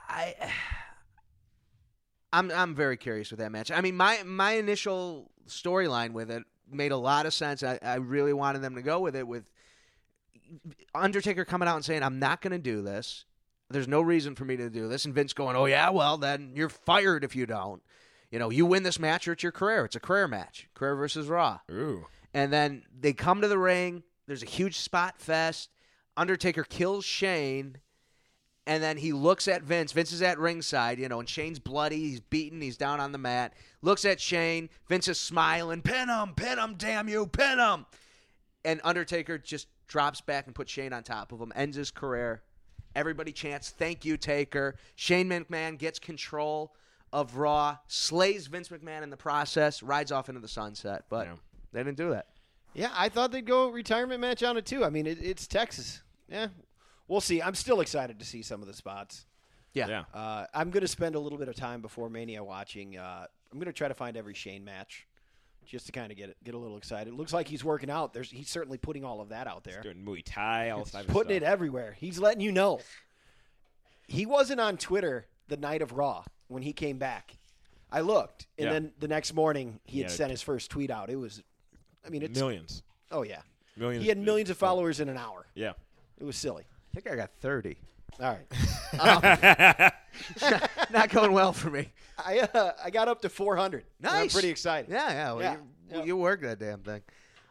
I'm very curious with that match. I mean, my initial storyline with it made a lot of sense. I really wanted them to go with it, with Undertaker coming out and saying, I'm not going to do this. There's no reason for me to do this. And Vince going, oh, yeah, well, then you're fired if you don't. You win this match or it's your career. It's a career match. Career versus Raw. Ooh. And then they come to the ring. There's a huge spot fest. Undertaker kills Shane. And then he looks at Vince. Vince is at ringside, and Shane's bloody. He's beaten. He's down on the mat. Looks at Shane. Vince is smiling. Pin him, damn you, pin him. And Undertaker just drops back and puts Shane on top of him. Ends his career. Everybody chants, thank you, Taker. Shane McMahon gets control of Raw. Slays Vince McMahon in the process. Rides off into the sunset. But they didn't do that. Yeah, I thought they'd go retirement match on it, too. I mean, it's Texas. Yeah. We'll see. I'm still excited to see some of the spots. Yeah. I'm going to spend a little bit of time before Mania watching. I'm going to try to find every Shane match just to kind of get a little excited. It looks like he's working out. He's certainly putting all of that out there. He's doing Muay Thai, all this type of Putting stuff. it everywhere. He's letting you know. He wasn't on Twitter the night of Raw when he came back. I looked, and then the next morning he had sent his first tweet out. It was, it's millions. Oh, yeah. Millions. He had millions of followers in an hour. Yeah. It was silly. I think I got 30. All right. Not going well for me. I got up to 400. Nice. And I'm pretty excited. Yeah. Well, you worked that damn thing.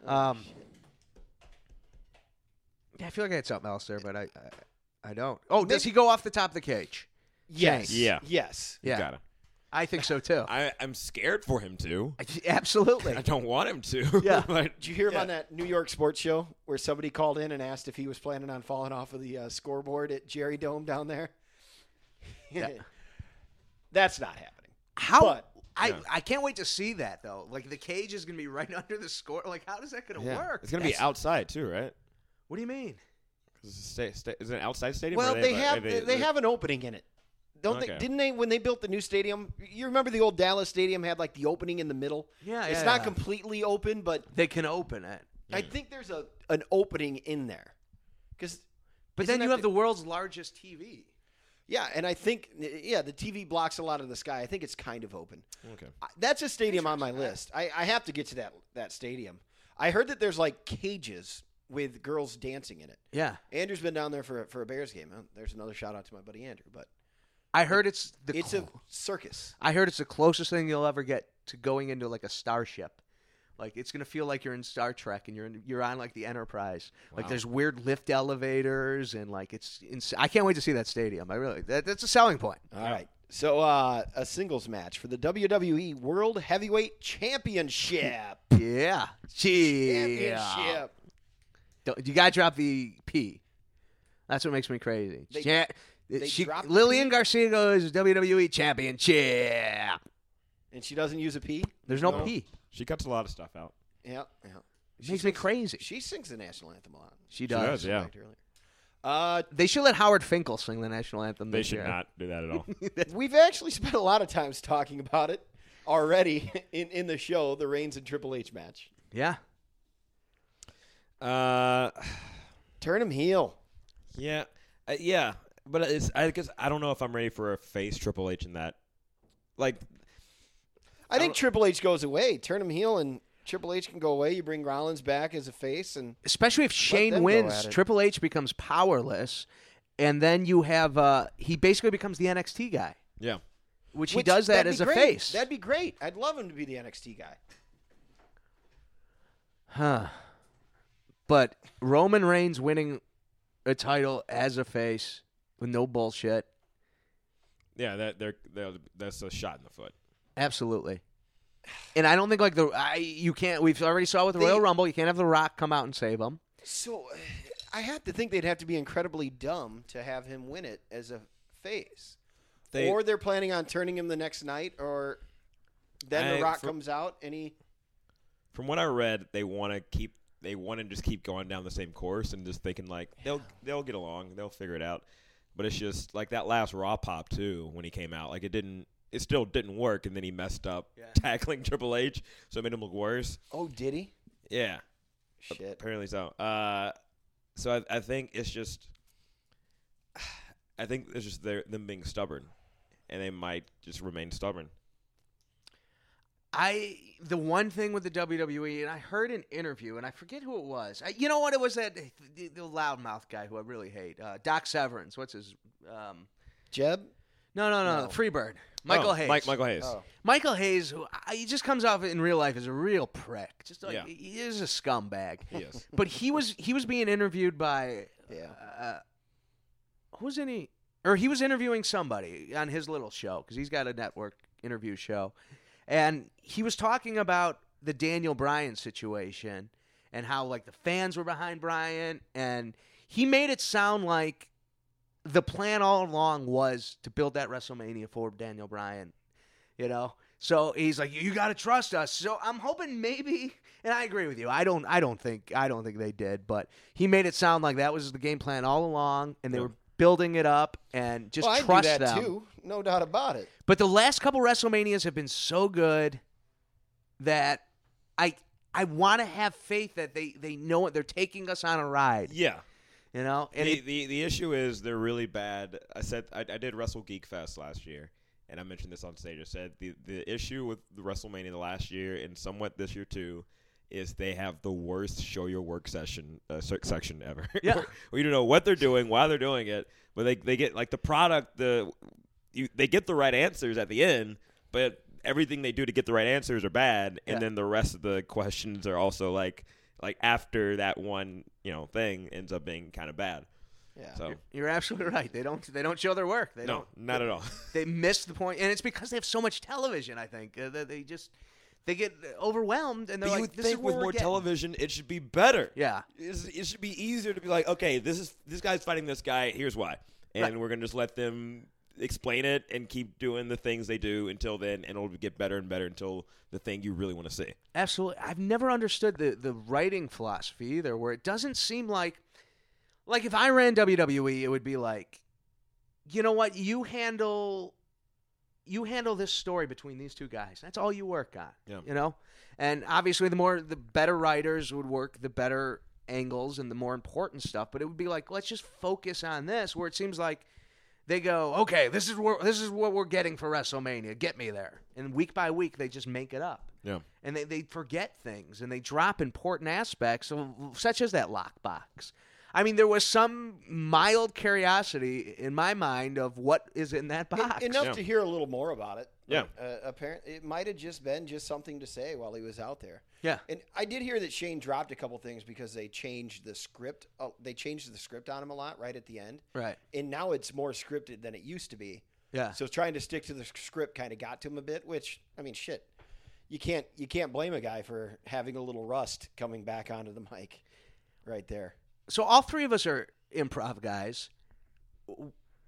I feel like I had something else there, but I don't. Oh, does he go off the top of the cage? Yes. Shane. Yeah. Yes. Yeah. Gotta. I think so too. I'm scared for him to. Absolutely. I don't want him to. Yeah. But, Did you hear him on that New York sports show where somebody called in and asked if he was planning on falling off of the scoreboard at Jerry Dome down there? Yeah. That's not happening. How? But, I can't wait to see that though. Like the cage is going to be right under the score. Like how is that going to work? It's going to be outside too, right? What do you mean? Is it an outside stadium? well, or they have an opening in it. Don't they? Didn't they when they built the new stadium? You remember the old Dallas Stadium had like the opening in the middle? Yeah, It's not completely open, but they can open it. I think there's an opening in there. But then you have the world's largest TV. Yeah, and I think the TV blocks a lot of the sky. I think it's kind of open. Okay. That's a stadium on my list. I have to get to that stadium. I heard that there's like cages with girls dancing in it. Yeah. Andrew's been down there for a Bears game. There's another shout out to my buddy Andrew, but I heard it's a circus. I heard it's the closest thing you'll ever get to going into like a starship. Like it's gonna feel like you're in Star Trek and you're on like the Enterprise. Wow. Like there's weird lift elevators and like I can't wait to see that stadium. That's a selling point. All right. So a singles match for the WWE World Heavyweight Championship. Yeah. Championship. You gotta drop the P. That's what makes me crazy. dropped the Lillian P? Garcia goes WWE Championship. And she doesn't use a P? There's no No. P. She cuts a lot of stuff out. Yeah. It makes me crazy. She sings the national anthem a lot. She does, does. yeah. Liked earlier. They should let Howard Finkel sing the national anthem. They this should year. not do that at all. We've actually spent a lot of times talking about it already in the show, the Reigns and Triple H match. Yeah. Turn him heel. Yeah, but I guess I don't know if I'm ready for a face Triple H in that. Like, I think Triple H goes away. Turn him heel and Triple H can go away. You bring Rollins back as a face, and Especially if them Shane go wins, at it. Triple H becomes powerless, and then you have he basically becomes the NXT guy, yeah, which he does that that'd as be a great. face. That'd be great. I'd love him to be the NXT guy. Huh. But Roman Reigns winning a title as a face with no bullshit. yeah, that's a shot in the foot. Absolutely. And I don't think you can't. We've already saw with the Royal Rumble, you can't have The Rock come out and save him. So I have to think they'd have to be incredibly dumb to have him win it as a face. Or they're planning on turning him the next night, or then The Rock comes out and he. From what I read, they want to just keep going down the same course and just thinking like they'll get along, they'll figure it out. But it's just like that last Raw pop too when he came out, like it still didn't work, and then he messed up tackling Triple H, so it made him look worse. Oh, did he? Yeah, Shit. apparently so. So I think it's just, them being stubborn, and they might just remain stubborn. The one thing with the WWE, and I heard an interview, and I forget who it was. You know what? It was that the loudmouth guy who I really hate, Doc Severance. What's his? Jeb? No. Freebird. Michael Hayes. Michael Hayes. Oh. Michael Hayes, who he just comes off in real life as a real prick. Just like Yeah. he is a scumbag. He is. But he was being interviewed by who's any? Or he was interviewing somebody on his little show because he's got a network interview show, and he was talking about the Daniel Bryan situation and how like the fans were behind Bryan, and he made it sound like the plan all along was to build that WrestleMania for Daniel Bryan, you know. So he's like, you got to trust us. So I'm hoping maybe, and I agree with you. I don't think they did, but he made it sound like that was the game plan all along, and they were building it up and just Well, trust I'd do that them. too. No doubt about it. But the last couple WrestleManias have been so good that I want to have faith that they know what they're taking us on a ride. Yeah. You know, and The issue is they're really bad. I did Wrestle Geek Fest last year, and I mentioned this on stage. I said the issue with the WrestleMania the last year and somewhat this year too is they have the worst show your work section ever. Yeah. We don't know what they're doing, why they're doing it, but they get like the product they get the right answers at the end, but everything they do to get the right answers are bad, and then the rest of the questions are also like after that one thing ends up being kind of bad. Yeah. So you're absolutely right. They don't show their work. They don't. Not at all. They miss the point, and it's because they have so much television. I think they get overwhelmed, and they're But like, you would "This think is with what more we're getting." television, it should be better. Yeah. It should be easier to be like, okay, this guy's fighting this guy. Here's why, and we're gonna just let them explain it and keep doing the things they do until then, and it'll get better and better until the thing you really want to see. Absolutely. I've never understood the writing philosophy either, where it doesn't seem like if I ran WWE, it would be like, you know what, you handle this story between these two guys. That's all you work on. Yeah. You know? And obviously the better writers would work the better angles and the more important stuff, but it would be like, let's just focus on this, where it seems like they go, okay, this is what we're getting for WrestleMania. Get me there. And week by week, they just make it up. Yeah. And they forget things, and they drop important aspects, such as that lockbox. I mean, there was some mild curiosity in my mind of what is in that box. Enough to hear a little more about it. Yeah. Apparently, it might have just been something to say while he was out there. Yeah. And I did hear that Shane dropped a couple things because they changed the script. They changed the script on him a lot right at the end. Right. And now it's more scripted than it used to be. Yeah. So trying to stick to the script kind of got to him a bit, which, I mean, shit. You can't blame a guy for having a little rust coming back onto the mic right there. So all three of us are improv guys.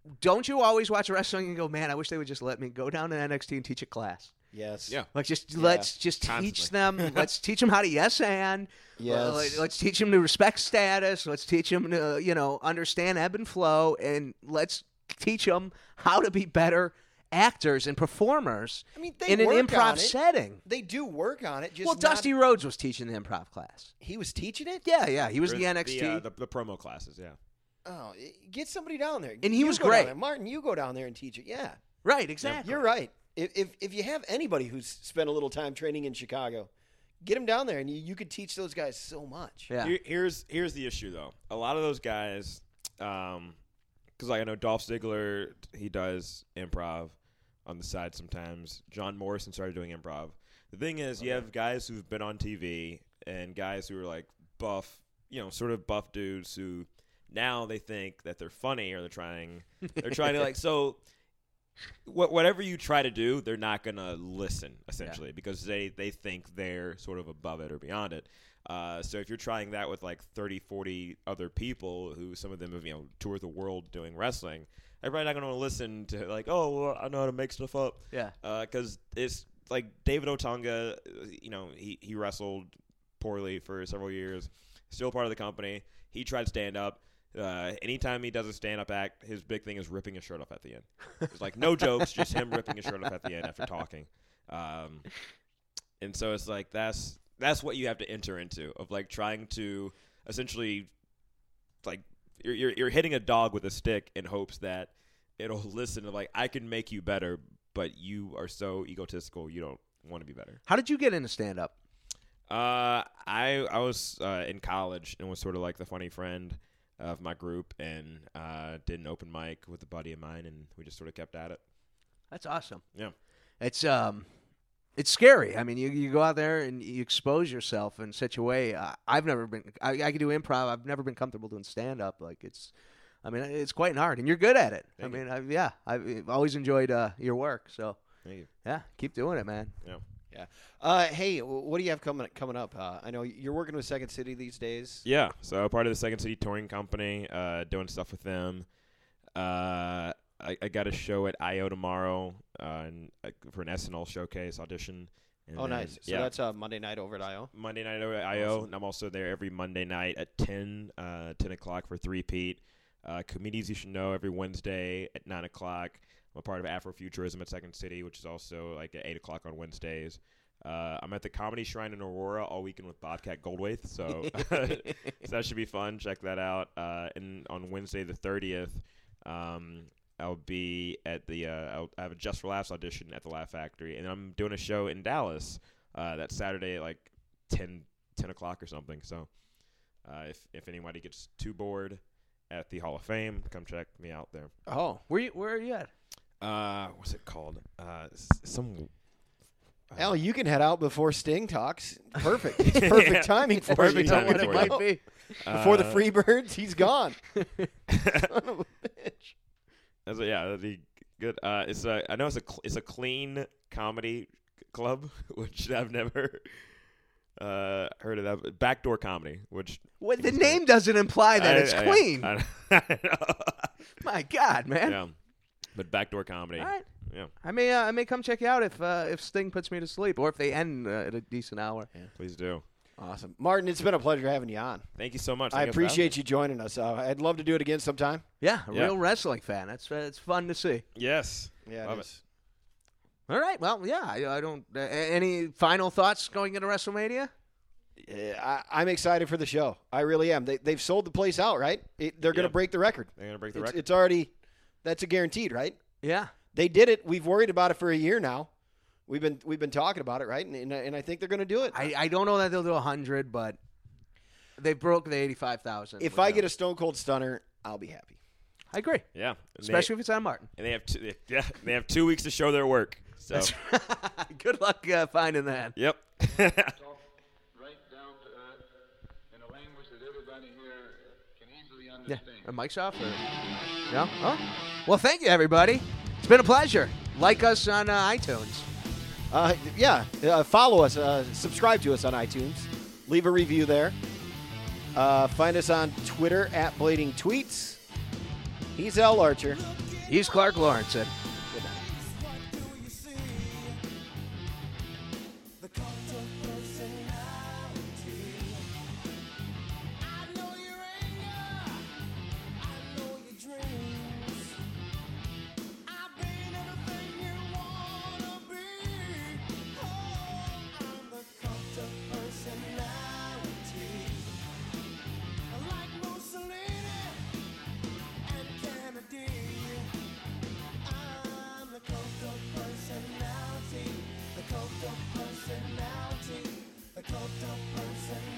don't you always watch wrestling and go, man, I wish they would just let me go down to NXT and teach a class? Yes. Yeah. Like, let's just Constantly. teach them. Let's teach them how to yes and. Yes. Let's teach them to respect status. Let's teach them to understand ebb and flow, and let's teach them how to be better actors and performers. I mean, they in an work on improv it. setting. They do work on it. Just Well, not- Dusty Rhodes was teaching the improv class. He was teaching it? Yeah, he was Or the NXT. the promo classes, yeah. Oh, get somebody down there. And he You was go down great. there. Martin, you go down there and teach it. Yeah. Right, exactly. You're right. If you have anybody who's spent a little time training in Chicago, get him down there, and you could teach those guys so much. Yeah. Here's the issue, though. A lot of those guys, because I know Dolph Ziggler, he does improv on the side sometimes. John Morrison started doing improv. The thing is, you have guys who've been on TV and guys who are like buff, sort of buff dudes who now they think that they're funny or they're trying to like so. Whatever you try to do, they're not going to listen, essentially, because they think they're sort of above it or beyond it. So if you're trying that with like 30, 40 other people who some of them have, toured the world doing wrestling, they're probably not going to listen to like, oh, well, I know how to make stuff up. Yeah. Because it's like David Otunga, he wrestled poorly for several years, still part of the company. He tried stand-up. Anytime he does a stand-up act, his big thing is ripping his shirt off at the end. It's like no jokes, just him ripping his shirt off at the end after talking. And so it's like that's what you have to enter into of like trying to essentially like you're hitting a dog with a stick in hopes that it'll listen to like I can make you better, but you are so egotistical you don't want to be better. How did you get into stand-up? I was in college and was sort of like the funny friend of my group and did an open mic with a buddy of mine, and we just sort of kept at it. That's awesome. Yeah. It's scary. I mean, you go out there and you expose yourself in such a way. I've never been. I can do improv. I've never been comfortable doing stand up. Like it's quite an art, and you're good at it. Thank you. I've always enjoyed your work. So Thank you. yeah, keep doing it, man. Yeah. Hey, what do you have coming up? I know you're working with Second City these days. Yeah. So part of the Second City Touring Company, doing stuff with them. I got a show at I.O. tomorrow for an SNL showcase audition. And then, Nice. So that's Monday night over at I.O. Monday night over at I.O. And I'm also there every Monday night at 10 o'clock for three-peat. Comedians You Should Know every Wednesday at 9 o'clock. I'm a part of Afrofuturism at Second City, which is also like at 8 o'clock on Wednesdays. I'm at the Comedy Shrine in Aurora all weekend with Bobcat Goldthwait, so that should be fun. Check that out. And on Wednesday the 30th, I'll be at the I have a Just for Laughs audition at the Laugh Factory, and I'm doing a show in Dallas that Saturday at like 10 o'clock or something. So if anybody gets too bored at the Hall of Fame, come check me out there. Oh, where are you at? What's it called? Some. Al, you can head out before Sting talks. Perfect. It's perfect timing for Perfect you. You know timing what for it you. might be. Before the Freebirds, he's gone. Son of a bitch. That'd be good. I know it's a clean comedy club, which I've never heard of that. Backdoor comedy, which The name doesn't imply that it's clean. I know. My God, man. Yeah, but backdoor comedy. All right. Yeah, I may come check you out if Sting puts me to sleep, or if they end at a decent hour. please do. Awesome. Martin, it's been a pleasure having you on. Thank you so much. I appreciate you joining us. I'd love to do it again sometime. Yeah, a Yeah. real wrestling fan. It's fun to see. Yes. Yeah, Love it it. is. All right. Well, yeah. I don't. Any final thoughts going into WrestleMania? I'm excited for the show. I really am. They've sold the place out, right? They're going to Yeah. break the record. They're gonna break the record. It's already – that's a guaranteed, right? Yeah. They did it. We've worried about it for a year now. We've been talking about it, right? And I think they're going to do it. I don't know that they'll do 100, but they broke the 85,000. If I get a Stone Cold Stunner, I'll be happy. I agree, Yeah. And especially if it's on Martin. they have they have 2 weeks to show their work. So That's good luck finding that. yep. Talk right down to earth in a language that everybody here can easily Yeah. understand. Are mics off? Or? No? Oh. Well, thank you, everybody. It's been a pleasure. Like us on iTunes. Follow us. Subscribe to us on iTunes. Leave a review there. Find us on Twitter at Blading Tweets. He's Al Archer. He's Clark Lawrence. Good night. The cult of personality.